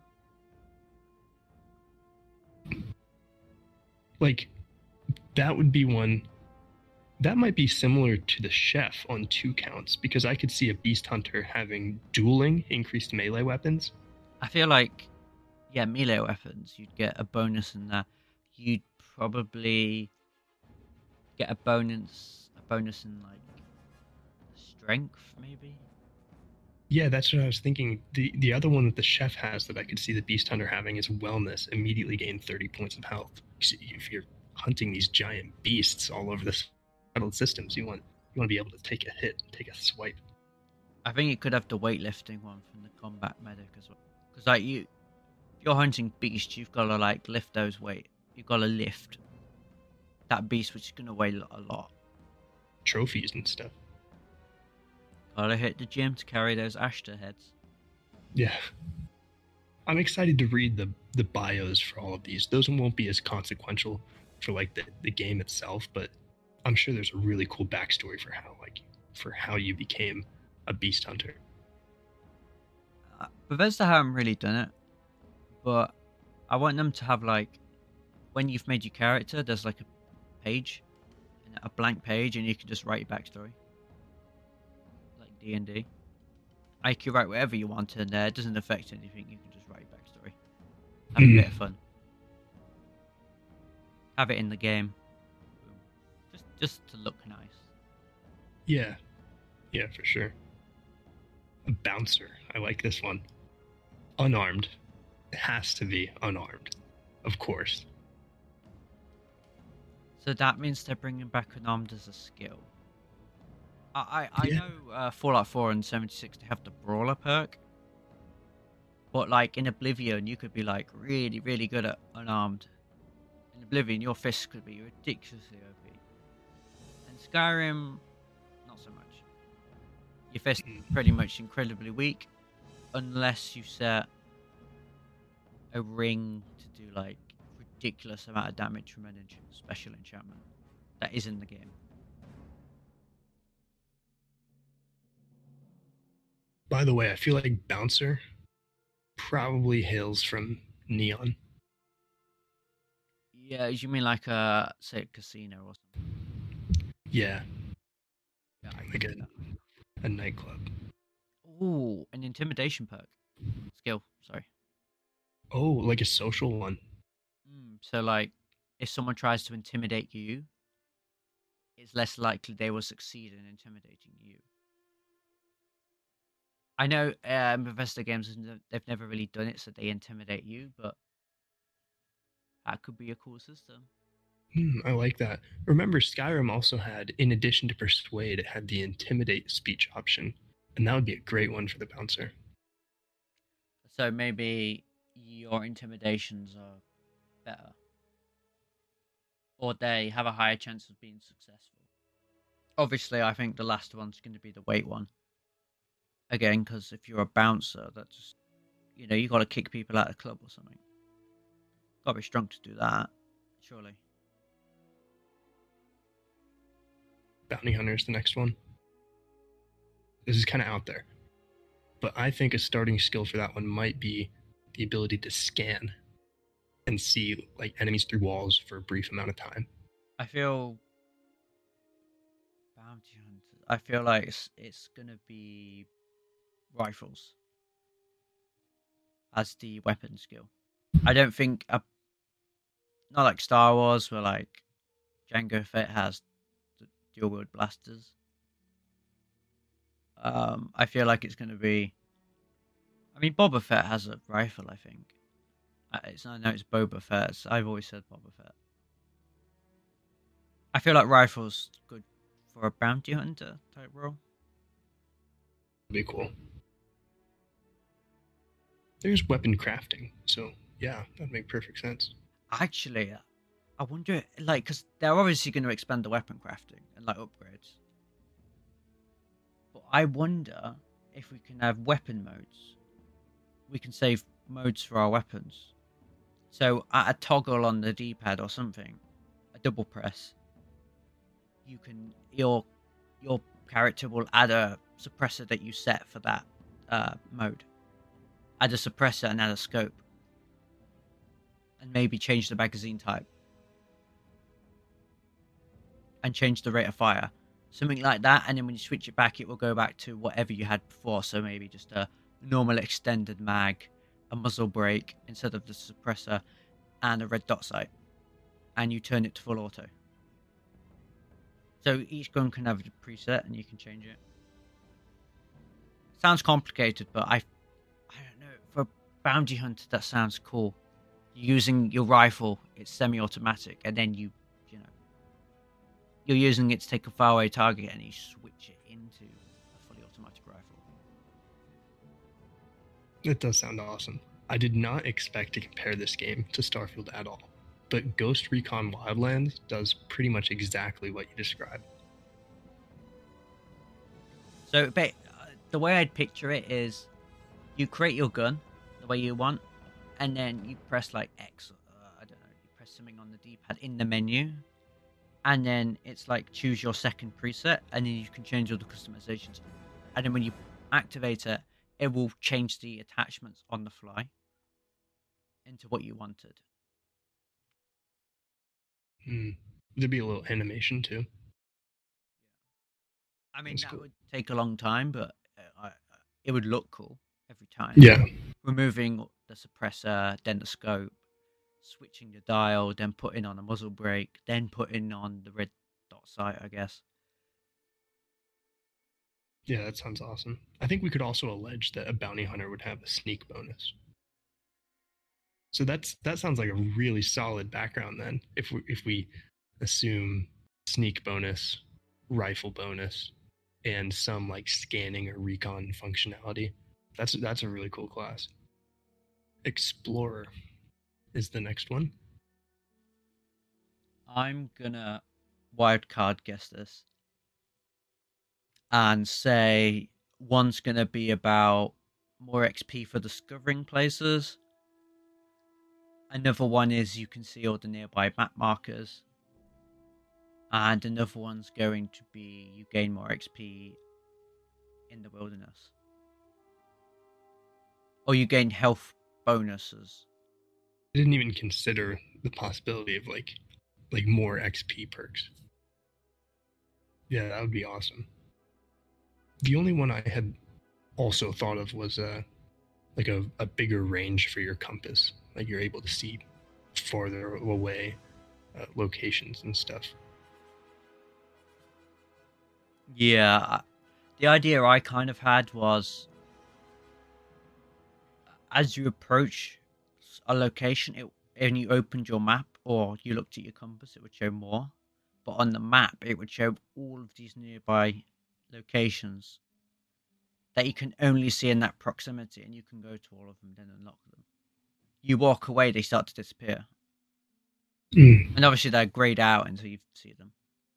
Like, that would be one that might be similar to the chef on 2 counts, because I could see a beast hunter having dueling increased melee weapons. I feel like, yeah, melee weapons, you'd get a bonus in that. You'd probably get a bonus in like strength, maybe. Yeah, that's what I was thinking. The other one that the chef has that I could see the beast hunter having is wellness. Immediately gain 30 points of health. If you're hunting these giant beasts all over the settled systems, you want to be able to take a hit, take a swipe. I think it could have the weightlifting one from the combat medic as well. Because like if you're hunting beasts, you've got to like lift those weight. You've got to lift that beast, which is going to weigh a lot. Trophies and stuff. Gotta hit the gym to carry those Ashtar heads. Yeah. I'm excited to read the bios for all of these. Those won't be as consequential for like the game itself, but I'm sure there's a really cool backstory for how you became a beast hunter. Bethesda haven't really done it, but I want them to have like, when you've made your character, there's like a page, a blank page, and you can just write your backstory. D&D. I can write whatever you want in there. It doesn't affect anything. You can just write your backstory. Have a bit of fun. Have it in the game. Just to look nice. Yeah. Yeah, for sure. A bouncer. I like this one. Unarmed. It has to be unarmed. Of course. So that means they're bringing back unarmed as a skill. I Yeah. know Fallout 4 and 76 have the Brawler perk, but like in Oblivion you could be like really, really good at unarmed. In Oblivion your fists could be ridiculously OP. And Skyrim, not so much. Your fist pretty much incredibly weak, unless you set a ring to do like ridiculous amount of damage from an special enchantment that is in the game. By the way, I feel like Bouncer probably hails from Neon. Yeah, you mean like say a casino or something? Yeah. Yeah, Like a nightclub. Ooh, an intimidation perk. Skill, sorry. Oh, like a social one. So like, if someone tries to intimidate you, it's less likely they will succeed in intimidating you. I know Bethesda games, they've never really done it, so they intimidate you, but that could be a cool system. I like that. Remember, Skyrim also had, in addition to Persuade, it had the Intimidate speech option, and that would be a great one for the bouncer. So maybe your intimidations are better, or they have a higher chance of being successful. Obviously, I think the last one's going to be the weight one. Again, because if you're a bouncer, that's just, you got to kick people out of the club or something. Got to be strong to do that, surely. Bounty Hunter is the next one. This is kind of out there, but I think a starting skill for that one might be the ability to scan and see like enemies through walls for a brief amount of time. I feel bounty hunters. I feel like it's gonna be rifles as the weapon skill. I don't think not like Star Wars where like Jango Fett has the dual wield blasters. I feel like it's gonna be. I mean, Boba Fett has a rifle. I think. I know it's Boba Fett. I've always said Boba Fett. I feel like rifles good for a bounty hunter type role. Be cool. There's weapon crafting, so yeah, that'd make perfect sense. Actually, I wonder, like, because they're obviously going to expand the weapon crafting and like upgrades. But I wonder if we can have weapon modes. We can save modes for our weapons. So at a toggle on the D-pad or something, a double press, your character will add a suppressor that you set for that mode. Add a suppressor and add a scope. And maybe change the magazine type. And change the rate of fire. Something like that, and then when you switch it back, it will go back to whatever you had before. So maybe just a normal extended mag, a muzzle brake instead of the suppressor, and a red dot sight. And you turn it to full auto. So each gun can have a preset, and you can change it. Sounds complicated, but I don't know. For a bounty hunter, that sounds cool. Using your rifle, it's semi-automatic, and then you're using it to take a faraway target, and you switch it into a fully automatic rifle. It does sound awesome. I did not expect to compare this game to Starfield at all, but Ghost Recon Wildlands does pretty much exactly what you described. So, the way I'd picture it is, you create your gun the way you want, and then you press like X, I don't know, you press something on the D-pad in the menu, and then it's like choose your second preset, and then you can change all the customizations. And then when you activate it, it will change the attachments on the fly into what you wanted. There'd be a little animation too. I mean, that would take a long time, but it would look cool every time. Yeah. Removing the suppressor, then the scope, switching the dial, then putting on a muzzle brake, then putting on the red dot sight, I guess. Yeah, that sounds awesome. I think we could also allege that a bounty hunter would have a sneak bonus. So that sounds like a really solid background then. If we assume sneak bonus, rifle bonus, and some like scanning or recon functionality, that's a really cool class. Explorer is the next one. I'm gonna wildcard guess this and say one's gonna be about more XP for discovering places. Another one is you can see all the nearby map markers. And another one's going to be you gain more XP in the wilderness. Or you gain health bonuses. I didn't even consider the possibility of like more XP perks. Yeah, that would be awesome. The only one I had also thought of was like a bigger range for your compass. Like you're able to see farther away locations and stuff. Yeah, the idea I kind of had was, as you approach a location, and you opened your map or you looked at your compass, it would show more. But on the map, it would show all of these nearby locations that you can only see in that proximity, and you can go to all of them, then unlock them. You walk away, they start to disappear. And obviously they're grayed out until you see them.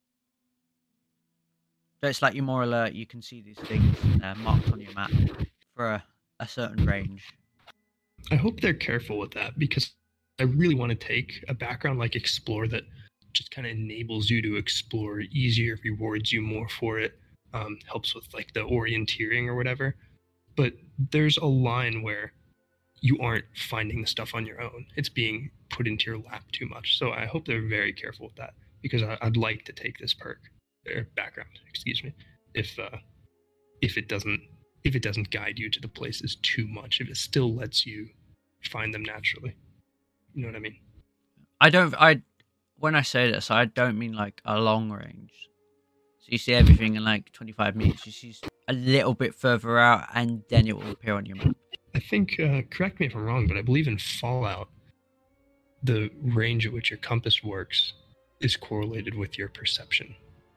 So it's like you're more alert, you can see these things marked on your map for a certain range. I hope they're careful with that, because I really want to take a background like Explore that just kind of enables you to explore easier, rewards you more for it, helps with like the orienteering or whatever. But there's a line where you aren't finding the stuff on your own. It's being put into your lap too much. So I hope they're very careful with that, because I'd like to take this perk or background, excuse me, if it doesn't guide you to the places too much, if it still lets you find them naturally. You know what I mean? When I say this, I don't mean like a long range. So you see everything in like 25 meters. You see a little bit further out, and then it will appear on your map. I think, correct me if I'm wrong, but I believe in Fallout, the range at which your compass works is correlated with your perception.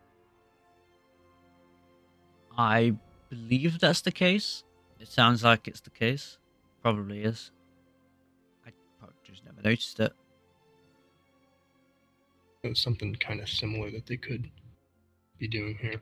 I believe that's the case. It sounds like it's the case. Probably is. I probably just never noticed it. It's something kind of similar that they could be doing here.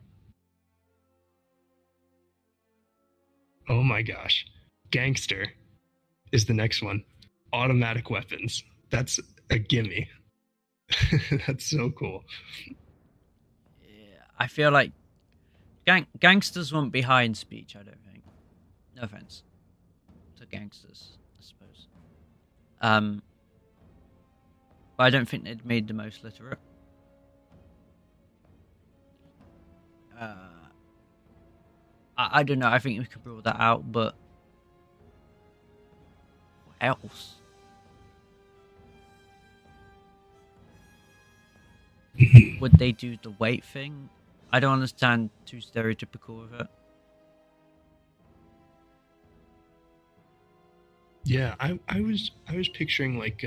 Oh my gosh. Gangster is the next one. Automatic weapons. That's a gimme. That's so cool. Yeah, I feel like gangsters won't be high in speech, I don't think. No offense to gangsters, I suppose. But I don't think they'd made the most literate. I don't know, I think we could rule that out, but what else? Would they do the weight thing? I don't understand too stereotypical of it. Yeah, I was picturing like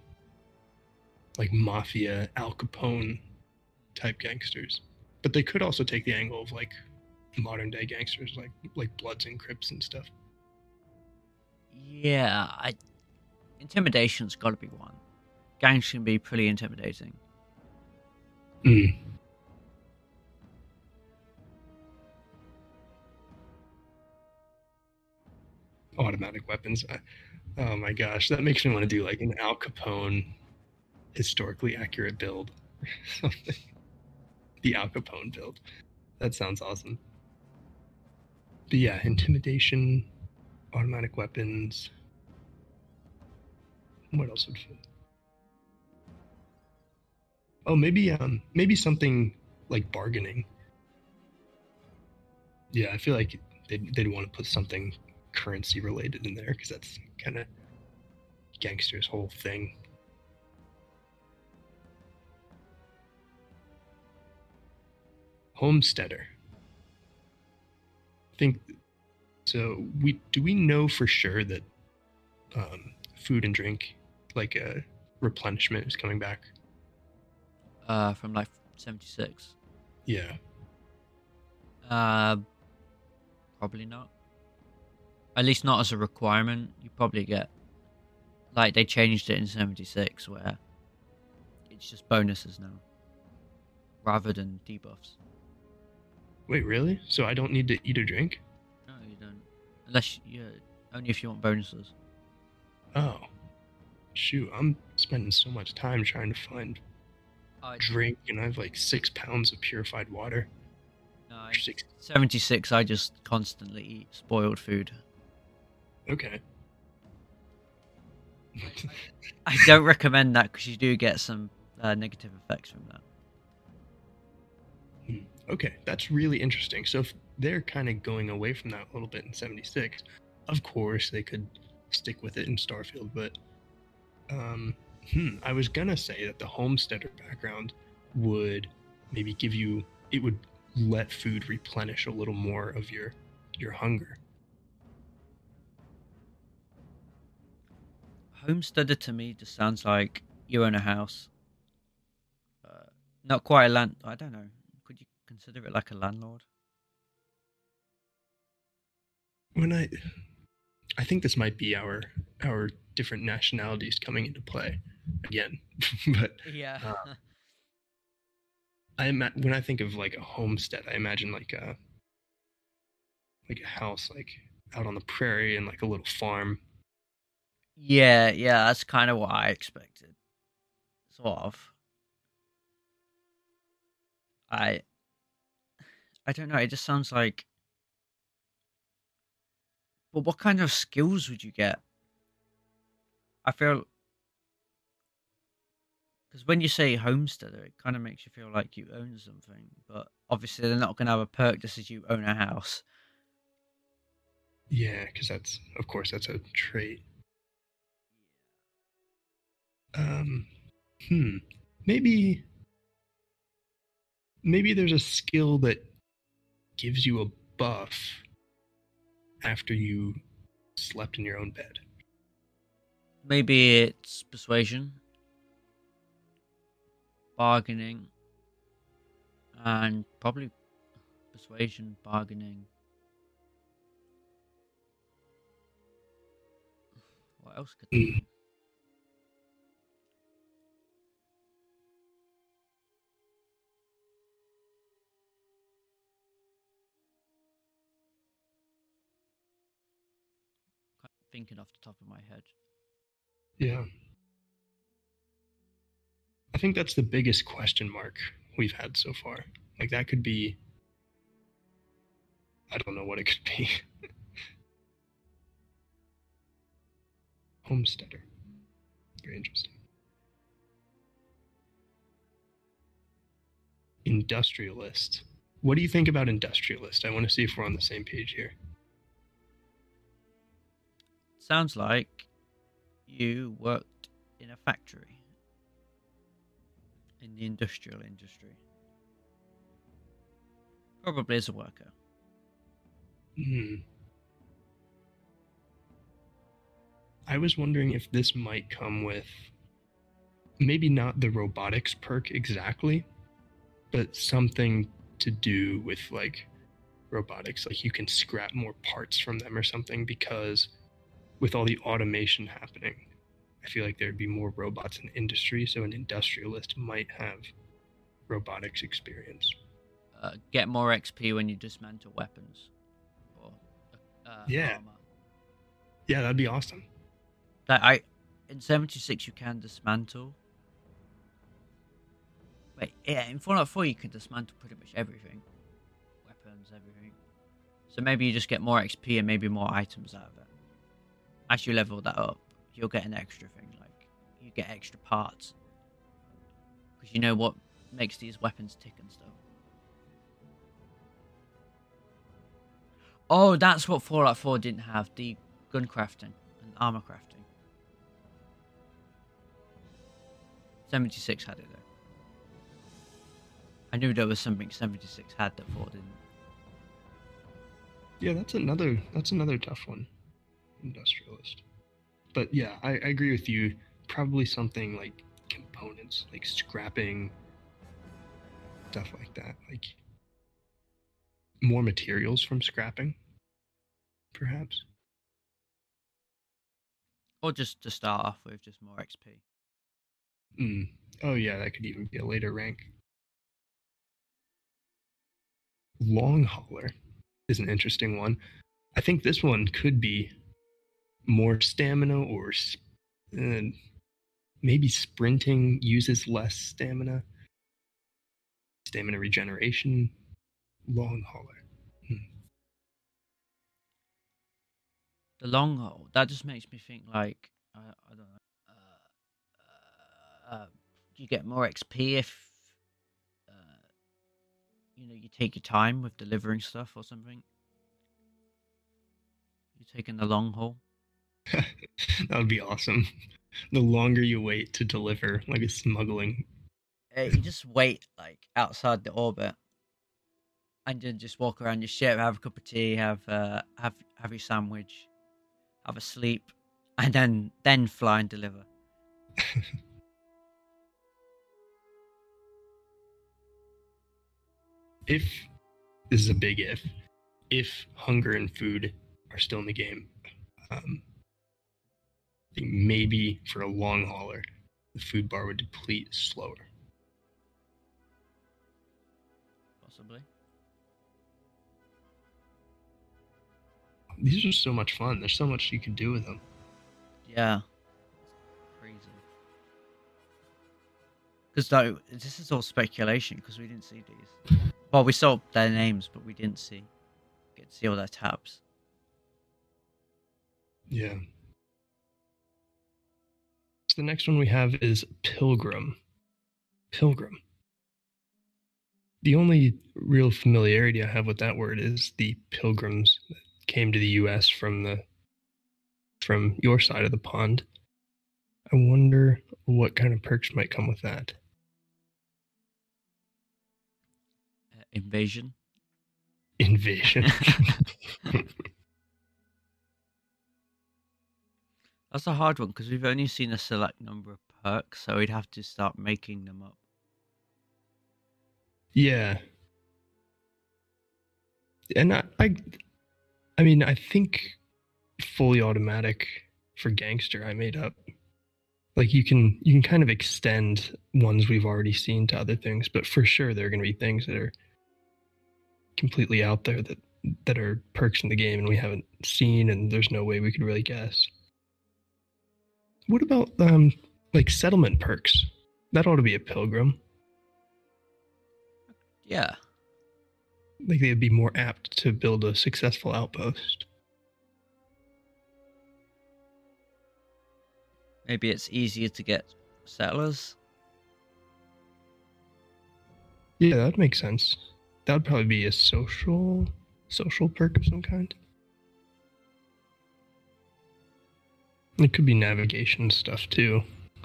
mafia, Al Capone type gangsters, but they could also take the angle of like modern day gangsters, like Bloods and Crips and stuff. Yeah, intimidation's got to be one. Gangs can be pretty intimidating. Automatic weapons. Oh my gosh, that makes me want to do like an Al Capone historically accurate build. The Al Capone build. That sounds awesome. But yeah, intimidation, automatic weapons. What else would fit? Oh, maybe something like bargaining. Yeah, I feel like they'd want to put something currency related in there, because that's kind of gangster's whole thing. Homesteader. I think so. Do we know for sure that food and drink, like replenishment, is coming back? From like 76. Yeah. Probably not. At least not as a requirement. You probably get, like, they changed it in 76 where it's just bonuses now rather than debuffs. Wait, really? So I don't need to eat or drink? No, you don't. Unless only if you want bonuses. Oh, shoot! I'm spending so much time trying to find drink, and I have like 6 pounds of purified water. No, 76. I just constantly eat spoiled food. Okay. I don't recommend that, because you do get some negative effects from that. Okay, that's really interesting. So if they're kind of going away from that a little bit in 76, of course they could stick with it in Starfield, but I was gonna say that the homesteader background would maybe give you, it would let food replenish a little more of your hunger. Homesteader to me just sounds like you own a house. Uh, Not quite a land. I don't know. Could you consider it like a landlord? When I think this might be our different nationalities coming into play again, but Yeah. uh, when I think of like a homestead, I imagine like a house like out on the prairie and like a little farm. Yeah, yeah, that's kind of what I expected. Sort of. I I don't know. It just sounds like. But what kind of skills would you get? I feel because when you say homesteader, it kind of makes you feel like you own something. But obviously, they're not going to have a perk just as you own a house. Yeah, because that's of course that's a trait. Um, hmm, maybe maybe there's a skill that gives you a buff after you slept in your own bed. Maybe it's persuasion, bargaining, and probably persuasion, bargaining. What else could that Hmm. be? Thinking off the top of my head. Yeah, I think that's the biggest question mark we've had so far. Like that could be, I don't know what it could be. Homesteader. Very interesting. Industrialist. What do you think about industrialist? I want to see if we're on the same page here. Sounds like you worked in a factory in the industrial industry. Probably as a worker. Hmm. I was wondering if this might come with maybe not the robotics perk exactly, but something to do with like robotics. Like you can scrap more parts from them or something because with all the automation happening, I feel like there'd be more robots in the industry. So an industrialist might have robotics experience. Get more XP when you dismantle weapons or Yeah, armor. yeah, that'd be awesome. Like I, in 76 you can dismantle. Wait, yeah, in Fallout 4 you can dismantle pretty much everything, weapons, everything. So maybe you just get more XP and maybe more items out of it. As you level that up, you'll get an extra thing, like you get extra parts because you know what makes these weapons tick and stuff. Oh, that's what Fallout 4 didn't have, the gun crafting and armor crafting. 76 had it though. I knew there was something 76 had that 4 didn't. Yeah, that's another tough one. Industrialist. But yeah, I agree with you. Probably something like components, like scrapping, stuff like that. Like more materials from scrapping, perhaps. Or just to start off with, just more XP. Mm. Oh yeah, that could even be a later rank. Long hauler is an interesting one. I think this one could be more stamina or uh, maybe sprinting uses less stamina. Stamina regeneration. Long hauler. The long haul, that just makes me think like, I don't know. You get more XP if, uh, you take your time with delivering stuff or something. You're taking the long haul. That would be awesome. The longer you wait to deliver, like a smuggling. You just wait like outside the orbit, and then just walk around your ship, have a cup of tea, have your sandwich, have a sleep, and then fly and deliver. If this is a big if hunger and food are still in the game, I think maybe for a long hauler, the food bar would deplete slower. Possibly. These are so much fun. There's so much you can do with them. Yeah. Crazy. Because though this is all speculation because we didn't see these. Well, we saw their names, but we didn't get to see all their tabs. Yeah. So the next one we have is Pilgrim. Pilgrim. The only real familiarity I have with that word is the pilgrims that came to the U.S. from your side of the pond. I wonder what kind of perks might come with that. Invasion. Invasion. That's a hard one because we've only seen a select number of perks, so we'd have to start making them up. Yeah. And I mean, I think fully automatic for gangster I made up. Like you can kind of extend ones we've already seen to other things, but for sure there are going to be things that are completely out there that are perks in the game and we haven't seen, and there's no way we could really guess. What about like settlement perks? That ought to be a pilgrim. Yeah. Like they'd be more apt to build a successful outpost. Maybe it's easier to get settlers. Yeah, that makes sense. That would probably be a social perk of some kind. It could be navigation stuff too.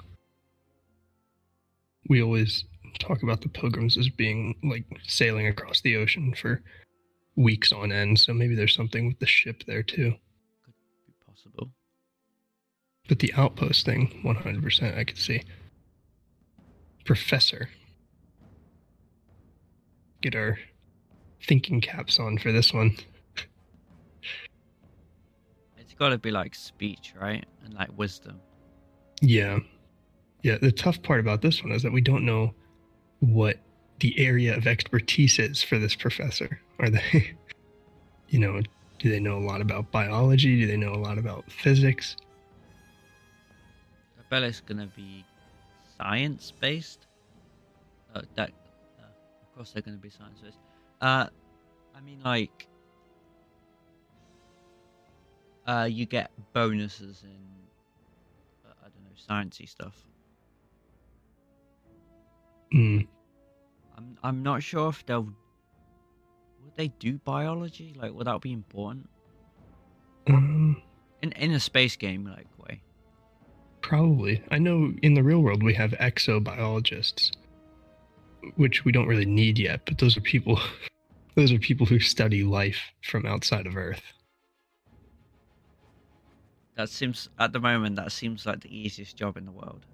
We always talk about the pilgrims as being like sailing across the ocean for weeks on end, so maybe there's something with the ship there too. Could be possible. But the outpost thing, 100% I could see. Professor. Get our thinking caps on for this one. It's got to be like speech, right? And like wisdom. Yeah. Yeah, the tough part about this one is that we don't know what the area of expertise is for this professor. Are they, do they know a lot about biology? Do they know a lot about physics? I bet it's going to be science-based. Of course they're going to be science-based. I mean, like, you get bonuses in, I don't know, sciencey stuff. Mm. I'm not sure if would they do biology? Like, would that be important? In a space game like way. Probably. I know in the real world we have exobiologists, which we don't really need yet, but those are people who study life from outside of Earth. That seems like the easiest job in the world.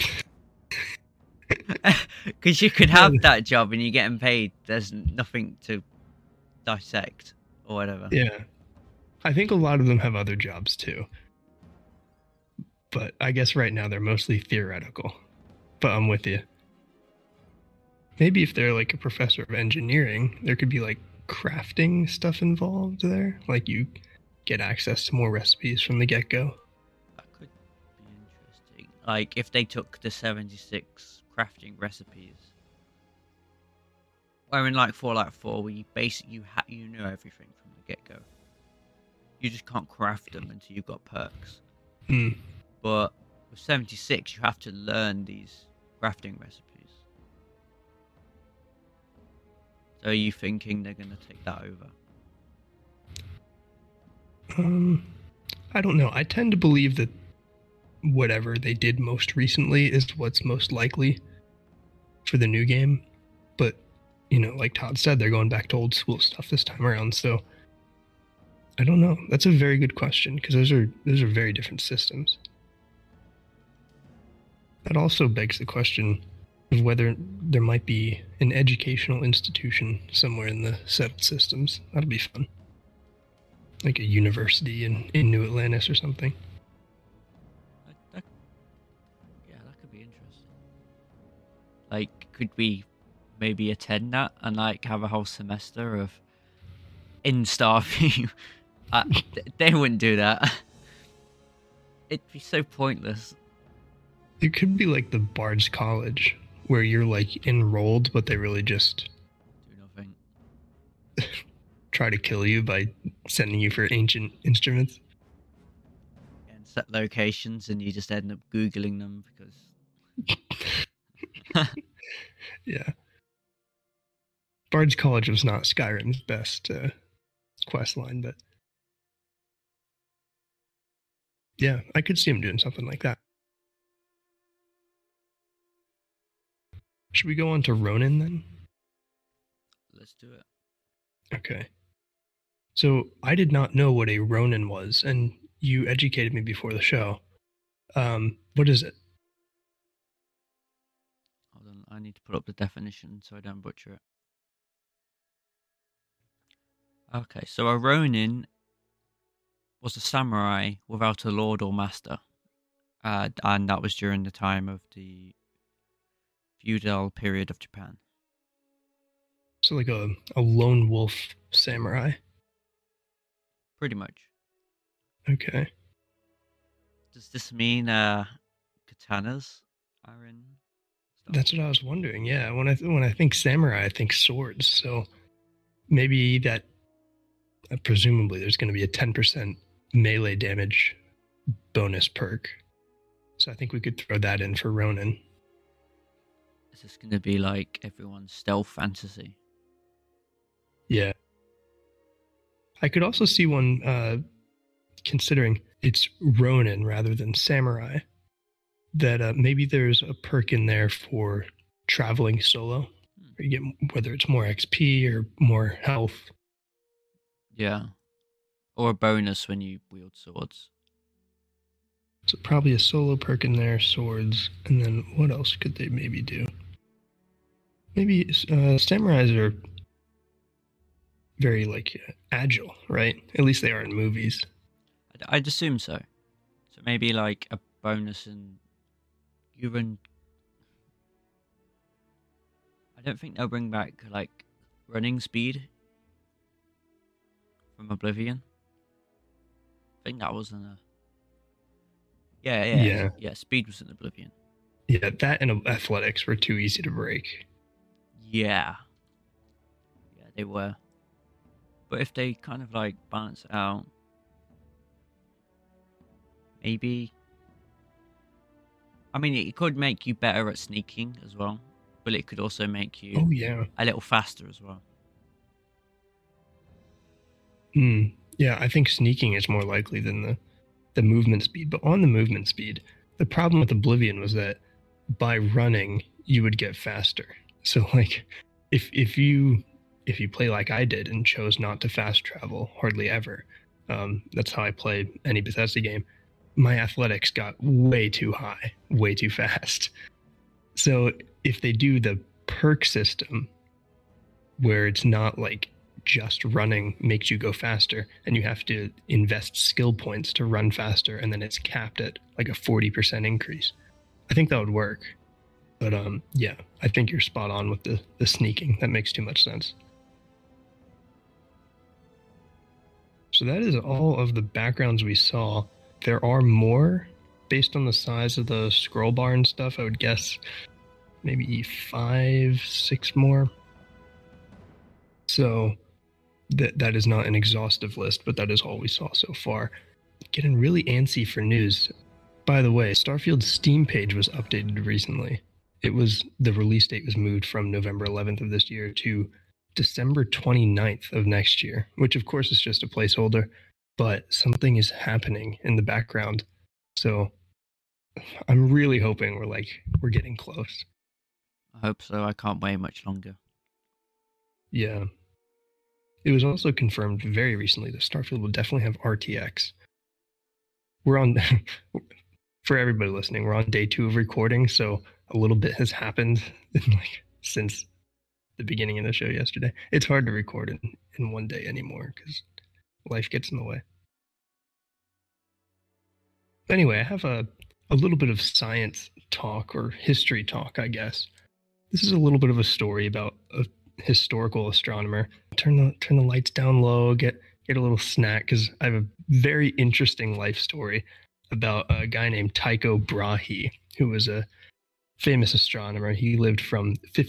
Because you could have that job and you're getting paid. There's nothing to dissect or whatever. Yeah. I think a lot of them have other jobs too. But I guess right now they're mostly theoretical. But I'm with you. Maybe if they're like a professor of engineering, there could be like crafting stuff involved there. Like you get access to more recipes from the get-go. That could be interesting. Like if they took the 76 crafting recipes. Where in like Fallout 4, where you basically you know everything from the get-go. You just can't craft them until you've got perks. Mm. But with 76, you have to learn these crafting recipes. So are you thinking they're going to take that over? I don't know. I tend to believe that whatever they did most recently is what's most likely for the new game. But, like Todd said, they're going back to old school stuff this time around. So I don't know. That's a very good question, because those are very different systems. That also begs the question of whether there might be an educational institution somewhere in the settled systems. That'll be fun. Like a university in New Atlantis or something. Yeah, that could be interesting. Like, could we maybe attend that and like have a whole semester of in Starview? They wouldn't do that. It'd be so pointless. It could be like the Bard's College, where you're like enrolled, but they really just Do nothing. try to kill you by sending you for ancient instruments. And set locations, and you just end up Googling them because. Yeah. Bard's College was not Skyrim's best quest line, but yeah, I could see him doing something like that. Should we go on to Ronin then? Let's do it. Okay. So I did not know what a Ronin was, and you educated me before the show. What is it? Hold on, I need to put up the definition so I don't butcher it. Okay, so a Ronin was a samurai without a lord or master, and that was during the time of the feudal period of Japan. So like a lone wolf samurai. Pretty much. Okay. Does this mean katanas are in stuff? That's what I was wondering. Yeah, when I think samurai, I think swords. So maybe that presumably there's going to be a 10% melee damage bonus perk. So I think we could throw that in for Ronin. Is this going to be like everyone's stealth fantasy? Yeah. I could also see one, considering it's Ronin rather than samurai, that maybe there's a perk in there for traveling solo. Where you get, whether it's more XP or more health. Yeah. Or a bonus when you wield swords. So probably a solo perk in there, swords, and then what else could they maybe do? Maybe samurais are very like agile, right? At least they are in movies. I'd assume so. So maybe like a bonus in Uran. I don't think they'll bring back like running speed from Oblivion. I think that was in a. Yeah. Speed was in Oblivion. Yeah, that and athletics were too easy to break. Yeah, they were. But if they kind of like balance it out, maybe. I mean, it could make you better at sneaking as well, but it could also make you a little faster as well. Yeah, I think sneaking is more likely than the movement speed. But on the movement speed, the problem with Oblivion was that by running, you would get faster. So like if you play like I did and chose not to fast travel hardly ever, that's how I play any Bethesda game, my athletics got way too high, way too fast. So if they do the perk system where it's not like just running makes you go faster and you have to invest skill points to run faster, and then it's capped at like a 40% increase, I think that would work. But yeah, I think you're spot on with the sneaking. That makes too much sense. So that is all of the backgrounds we saw. There are more based on the size of the scroll bar and stuff. I would guess maybe 5, 6 more. So that is not an exhaustive list, but that is all we saw so far. Getting really antsy for news. By the way, Starfield's Steam page was updated recently. The release date was moved from November 11th of this year to December 29th of next year, which of course is just a placeholder, but something is happening in the background. So I'm really hoping we're getting close. I hope so. I can't wait much longer. Yeah. It was also confirmed very recently that Starfield will definitely have RTX. We're on, for everybody listening, we're on day 2 of recording, so a little bit has happened since the beginning of the show yesterday. It's hard to record in one day anymore because life gets in the way. Anyway, I have a little bit of science talk or history talk, I guess. This is a little bit of a story about a historical astronomer. Turn the lights down low, get a little snack, because I have a very interesting life story about a guy named Tycho Brahe, who was a famous astronomer. He lived from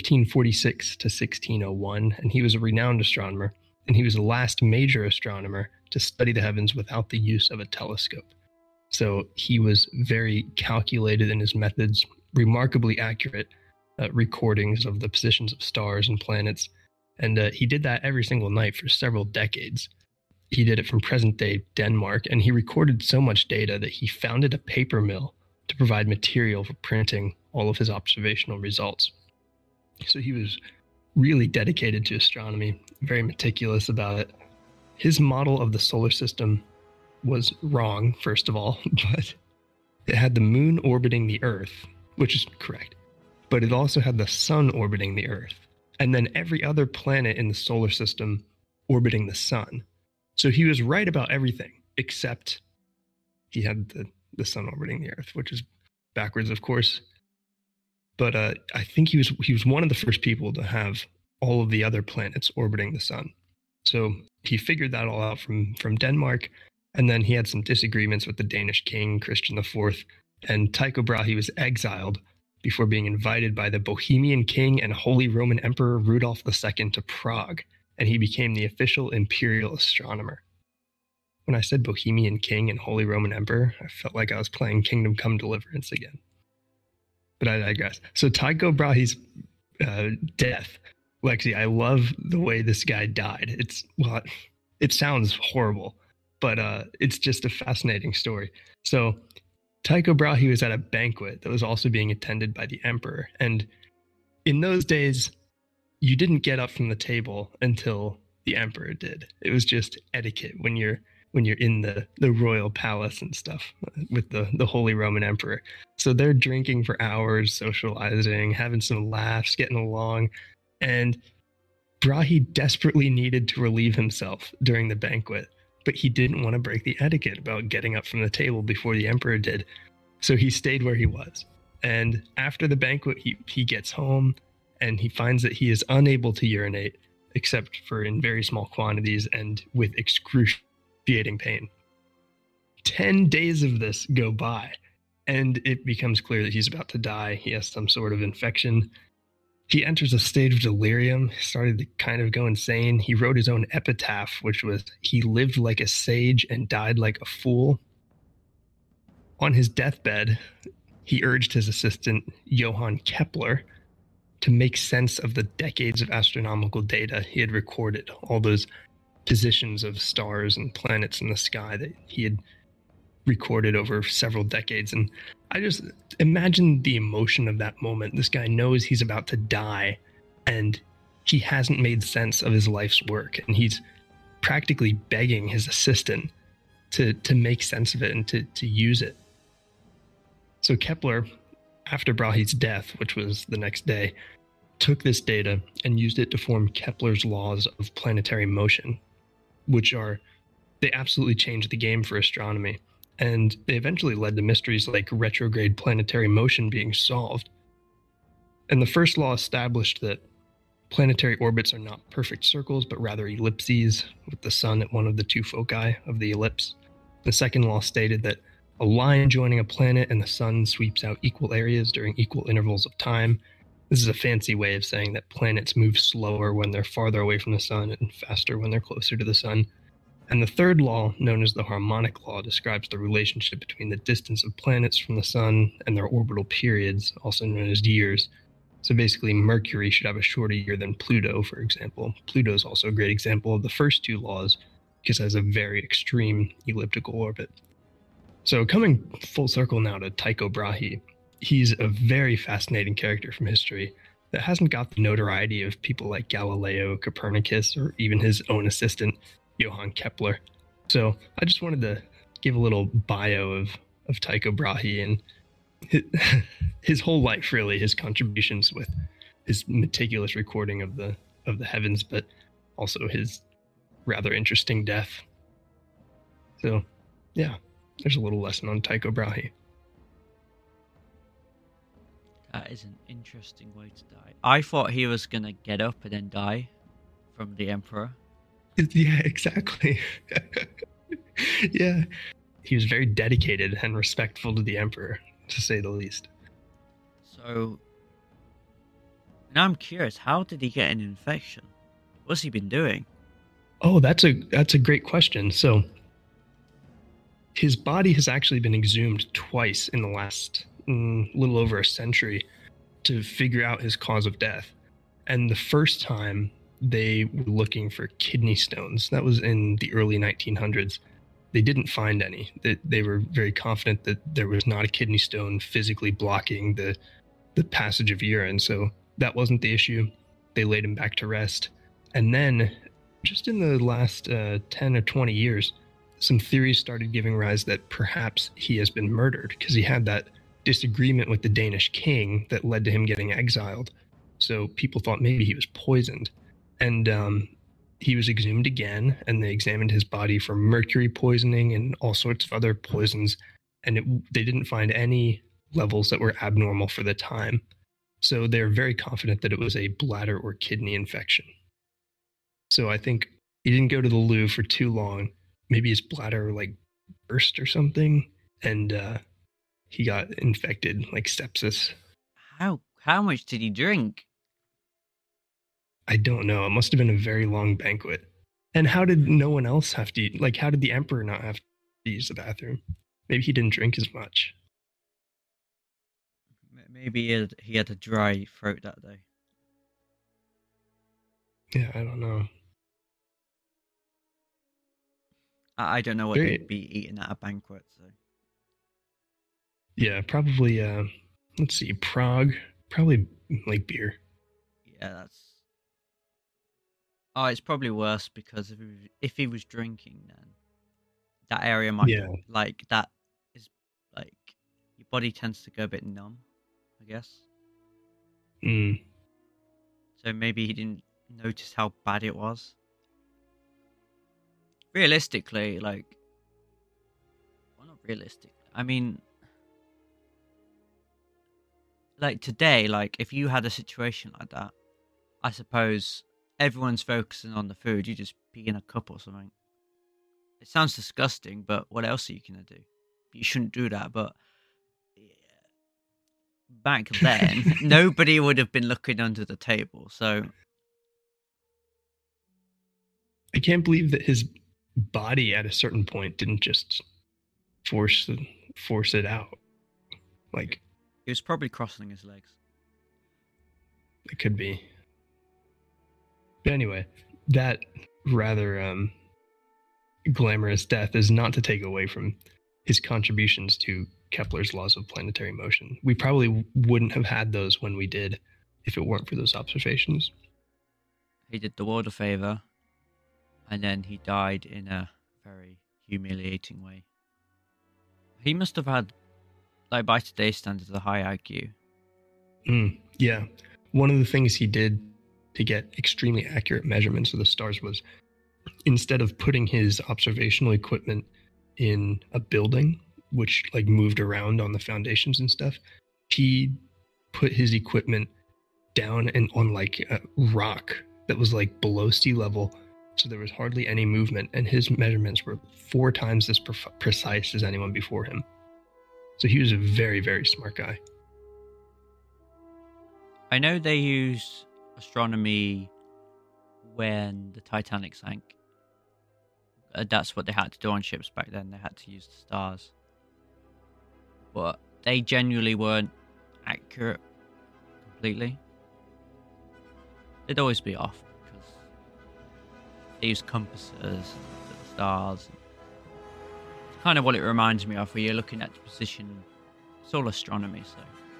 1546 to 1601, and he was a renowned astronomer, and he was the last major astronomer to study the heavens without the use of a telescope. So he was very calculated in his methods, remarkably accurate recordings of the positions of stars and planets. And he did that every single night for several decades. He did it from present-day Denmark, and he recorded so much data that he founded a paper mill to provide material for printing all of his observational results. So he was really dedicated to astronomy, very meticulous about it. His model of the solar system was wrong, first of all, but it had the moon orbiting the Earth, which is correct. But it also had the sun orbiting the Earth, and then every other planet in the solar system orbiting the sun. So he was right about everything, except he had the sun orbiting the Earth, which is backwards, of course. But I think he was one of the first people to have all of the other planets orbiting the sun. So he figured that all out from Denmark, and then he had some disagreements with the Danish king, Christian IV, and Tycho Brahe was exiled before being invited by the Bohemian king and Holy Roman Emperor Rudolf II to Prague, and he became the official imperial astronomer. When I said Bohemian king and Holy Roman Emperor, I felt like I was playing Kingdom Come Deliverance again. But I digress. So Tycho Brahe's death, Lexi, I love the way this guy died. It sounds horrible, but it's just a fascinating story. So Tycho Brahe was at a banquet that was also being attended by the emperor. And in those days, you didn't get up from the table until the emperor did. It was just etiquette when you're in the royal palace and stuff with the Holy Roman Emperor. So they're drinking for hours, socializing, having some laughs, getting along. And Brahe desperately needed to relieve himself during the banquet, but he didn't want to break the etiquette about getting up from the table before the emperor did. So he stayed where he was. And after the banquet, he gets home and he finds that he is unable to urinate, except for in very small quantities and with excruciating pain. 10 days of this go by, and it becomes clear that he's about to die. He has some sort of infection. He enters a state of delirium, started to kind of go insane. He wrote his own epitaph, which was, "He lived like a sage and died like a fool." On his deathbed, he urged his assistant, Johann Kepler, to make sense of the decades of astronomical data he had recorded, all those positions of stars and planets in the sky that he had recorded over several decades. And I just imagine the emotion of that moment. This guy knows he's about to die and he hasn't made sense of his life's work, and he's practically begging his assistant to make sense of it and to use it. So Kepler, after Brahe's death, which was the next day, took this data and used it to form Kepler's laws of planetary motion, they absolutely changed the game for astronomy. And they eventually led to mysteries like retrograde planetary motion being solved. And the first law established that planetary orbits are not perfect circles, but rather ellipses, with the sun at one of the two foci of the ellipse. The second law stated that a line joining a planet and the sun sweeps out equal areas during equal intervals of time. This is a fancy way of saying that planets move slower when they're farther away from the sun and faster when they're closer to the sun. And the third law, known as the harmonic law, describes the relationship between the distance of planets from the sun and their orbital periods, also known as years. So basically, Mercury should have a shorter year than Pluto, for example. Pluto is also a great example of the first two laws because it has a very extreme elliptical orbit. So coming full circle now to Tycho Brahe, he's a very fascinating character from history that hasn't got the notoriety of people like Galileo, Copernicus, or even his own assistant, Johann Kepler. So I just wanted to give a little bio of Tycho Brahe and his whole life, really, his contributions with his meticulous recording of the heavens, but also his rather interesting death. So, yeah, there's a little lesson on Tycho Brahe. That is an interesting way to die. I thought he was gonna get up and then die from the Emperor. Yeah, exactly. Yeah, he was very dedicated and respectful to the Emperor, to say the least. So now I'm curious, how did he get an infection? What's he been doing? Oh, that's a great question. So his body has actually been exhumed twice in the last little over a century to figure out his cause of death. And the first time they were looking for kidney stones. That was in the early 1900s. They didn't find any. They were very confident that there was not a kidney stone physically blocking the passage of urine. So that wasn't the issue. They laid him back to rest. And then just in the last 10 or 20 years, some theories started giving rise that perhaps he has been murdered because he had that disagreement with the Danish king that led to him getting exiled. So people thought maybe he was poisoned. And he was exhumed again, and they examined his body for mercury poisoning and all sorts of other poisons. And they didn't find any levels that were abnormal for the time. So they're very confident that it was a bladder or kidney infection. So I think he didn't go to the loo for too long. Maybe his bladder burst or something, and he got infected, like sepsis. How much did he drink? I don't know. It must have been a very long banquet. And how did no one else have to eat? How did the emperor not have to use the bathroom? Maybe he didn't drink as much. Maybe he had a dry throat that day. Yeah, I don't know. I don't know what they'd be eating at a banquet. So. Yeah, probably. Let's see, Prague. Probably beer. Yeah, that's. Oh, it's probably worse because if he was drinking, then that area might that is your body tends to go a bit numb, I guess. So maybe he didn't notice how bad it was. Realistically, well, not realistically. I mean, today, if you had a situation like that, I suppose everyone's focusing on the food. You just pee in a cup or something. It sounds disgusting, but what else are you gonna do? You shouldn't do that. But back then, nobody would have been looking under the table. So I can't believe that his body at a certain point didn't just force it out. He was probably crossing his legs. It could be. But anyway, that rather glamorous death is not to take away from his contributions to Kepler's laws of planetary motion. We probably wouldn't have had those when we did if it weren't for those observations. He did the world a favor, and then he died in a very humiliating way. He must have had, by today's standards, a high IQ. Yeah. One of the things he did to get extremely accurate measurements of the stars was, instead of putting his observational equipment in a building, which moved around on the foundations and stuff, he put his equipment down and on a rock that was below sea level. So there was hardly any movement, and his measurements were 4 times as precise as anyone before him. So he was a very, very smart guy. I know they use astronomy when the Titanic sank. That's what they had to do on ships back then. They had to use the stars. But they genuinely weren't accurate completely. They'd always be off because they used compasses to the stars. kind of what it reminds me of, where you're looking at the position. It's all astronomy, so.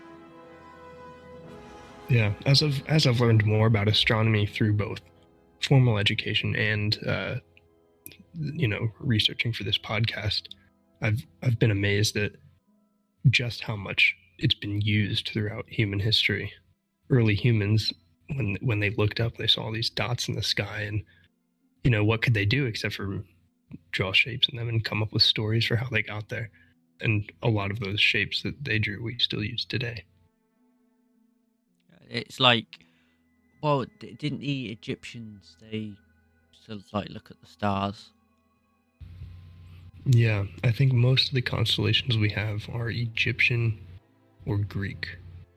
Yeah, as I've learned more about astronomy through both formal education and researching for this podcast, I've been amazed at just how much it's been used throughout human history. Early humans, when they looked up, they saw these dots in the sky, and what could they do except for draw shapes in them and come up with stories for how they got there. And a lot of those shapes that they drew we still use today. It's like, well, didn't the Egyptians, they still like look at the stars? Yeah, I think most of the constellations we have are Egyptian or Greek.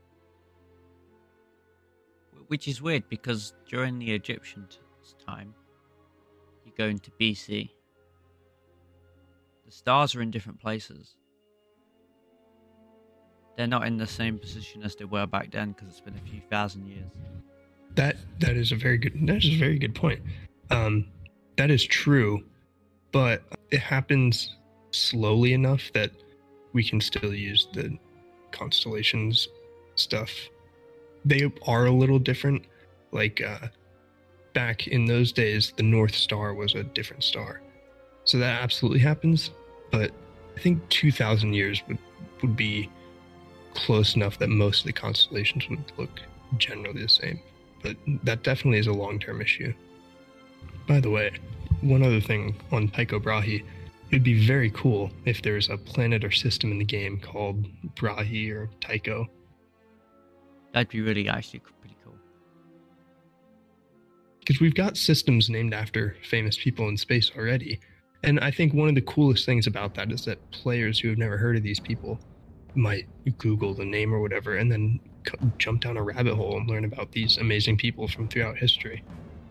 Which is weird, because during the Egyptian time, you go into BC, the stars are in different places. They're not in the same position as they were back then, because it's been a few thousand years. That is a very good point. That is true, but it happens slowly enough that we can still use the constellations stuff. They are a little different. Like back in those days, the North Star was a different star, so that absolutely happens. But I think 2,000 years would be close enough that most of the constellations would look generally the same. But that definitely is a long-term issue. By the way, one other thing on Tycho Brahe, it'd be very cool if there's a planet or system in the game called Brahe or Tycho. That'd be really actually pretty cool. Because we've got systems named after famous people in space already. And I think one of the coolest things about that is that players who have never heard of these people might Google the name or whatever and then jump down a rabbit hole and learn about these amazing people from throughout history.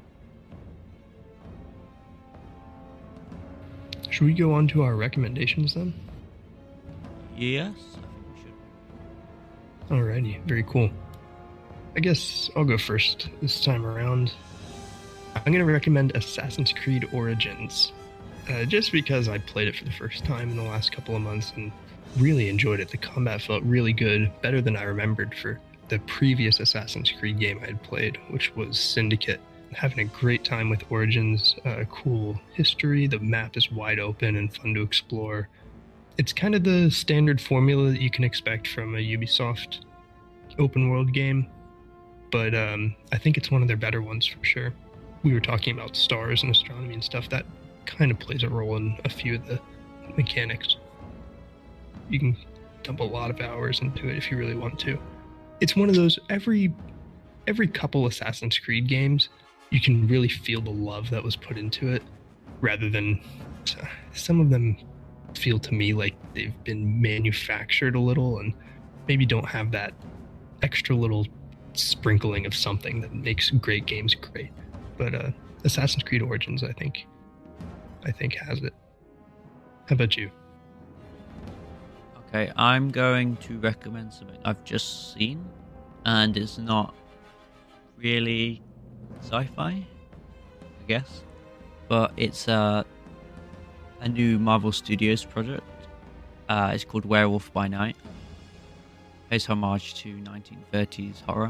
Should we go on to our recommendations then? Yes, I think we should. Alrighty, very cool. I guess I'll go first this time around. I'm going to recommend Assassin's Creed Origins, just because I played it for the first time in the last couple of months and really enjoyed it. The combat felt really good, better than I remembered for the previous Assassin's Creed game I had played, which was Syndicate. Having a great time with Origins, cool history, the map is wide open and fun to explore. It's kind of the standard formula that you can expect from a Ubisoft open world game, but I think it's one of their better ones for sure. We were talking about stars and astronomy and stuff, that kind of plays a role in a few of the mechanics. You can dump a lot of hours into it if you really want to. It's one of those, every couple Assassin's Creed games, you can really feel the love that was put into it, rather than some of them feel to me like they've been manufactured a little and maybe don't have that extra little sprinkling of something that makes great games great. But Assassin's Creed Origins, I think has it. How about you? Okay, I'm going to recommend something I've just seen, and it's not really sci-fi, I guess, but it's a new Marvel Studios project. It's called Werewolf by Night. Pays homage to 1930s horror,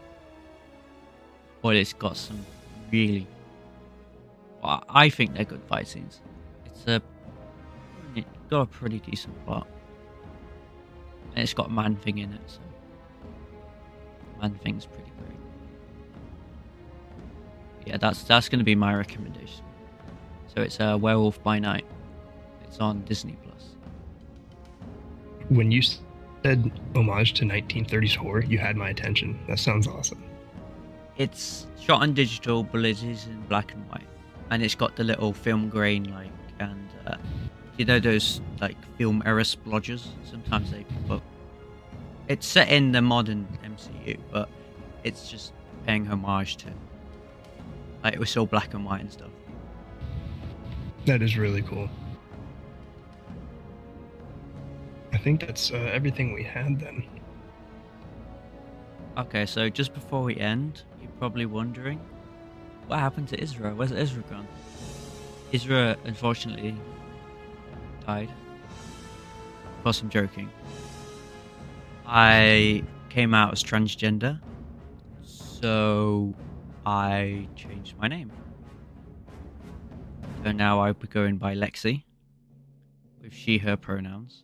but it's got some really, well, I think they're good fight scenes. It's got a pretty decent plot. And it's got Man-Thing in it, so Man-Thing's pretty great. Yeah, that's going to be my recommendation. So it's Werewolf by Night. It's on Disney Plus. When you said homage to 1930s horror, you had my attention. That sounds awesome. It's shot on digital, but it is in black and white, and it's got the little film grain, like, and you know those like film era splodgers. Sometimes they pop up. It's set in the modern MCU, but it's just paying homage to, like, it was all black and white and stuff. That is really cool. I think that's everything we had then. Okay, so just before we end, you're probably wondering, what happened to Isra? Where's Isra gone? Isra, unfortunately, died course, I'm joking. I came out as transgender, so I changed my name. So now I'll be going by Lexi, with she, her pronouns.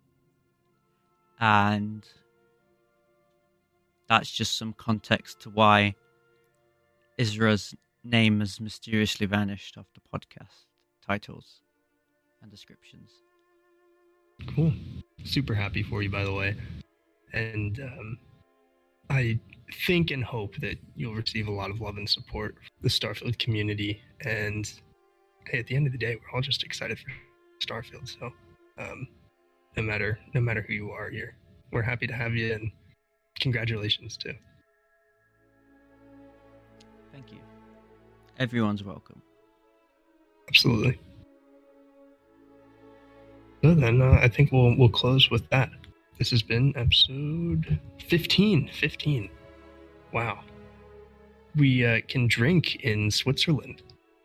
And that's just some context to why Isra's name has mysteriously vanished off the podcast titles and descriptions. Cool. Super happy for you, by the way. And I think and hope that you'll receive a lot of love and support from the Starfield community. And hey, at the end of the day, we're all just excited for Starfield. So no matter who you are here, we're happy to have you, and congratulations too. Thank you. Everyone's welcome. Absolutely. So then I think we'll close with that. This has been episode 15. Wow. We can drink in Switzerland.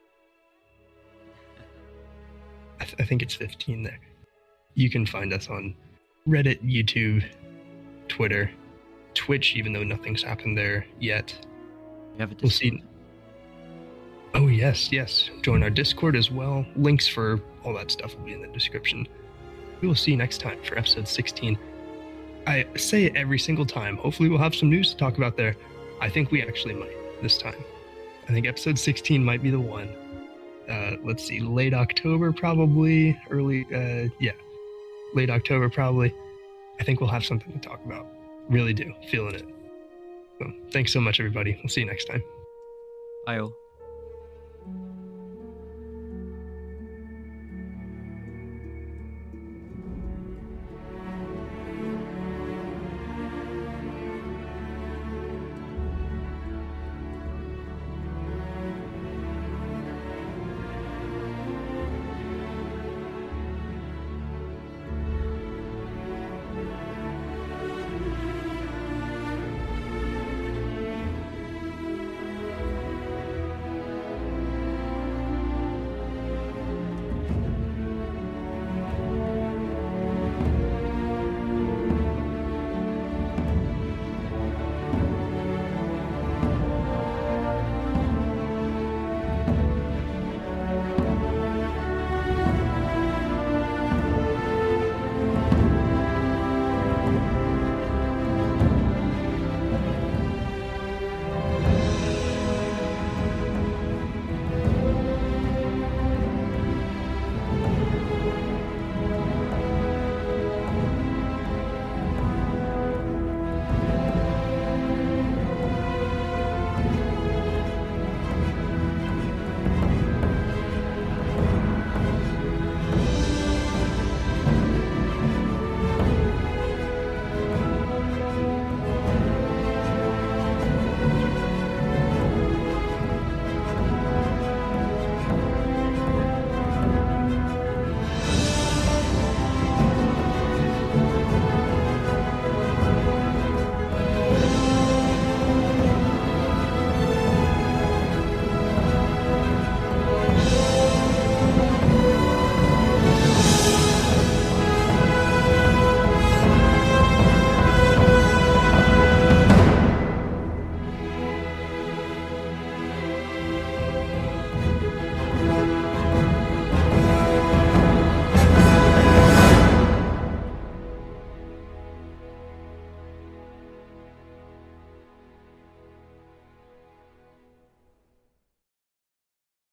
I think it's 15 there. You can find us on Reddit, YouTube, Twitter, Twitch, even though nothing's happened there yet. We have a We'll see. Oh, yes. Join our Discord as well. Links for all that stuff will be in the description. We will see you next time for episode 16. I say it every single time. Hopefully we'll have some news to talk about there. I think we actually might this time. I think episode 16 might be the one. Let's see, late October probably, late October probably. I think we'll have something to talk about. Really do. Feeling it. So, thanks so much, everybody. We'll see you next time. Bye all.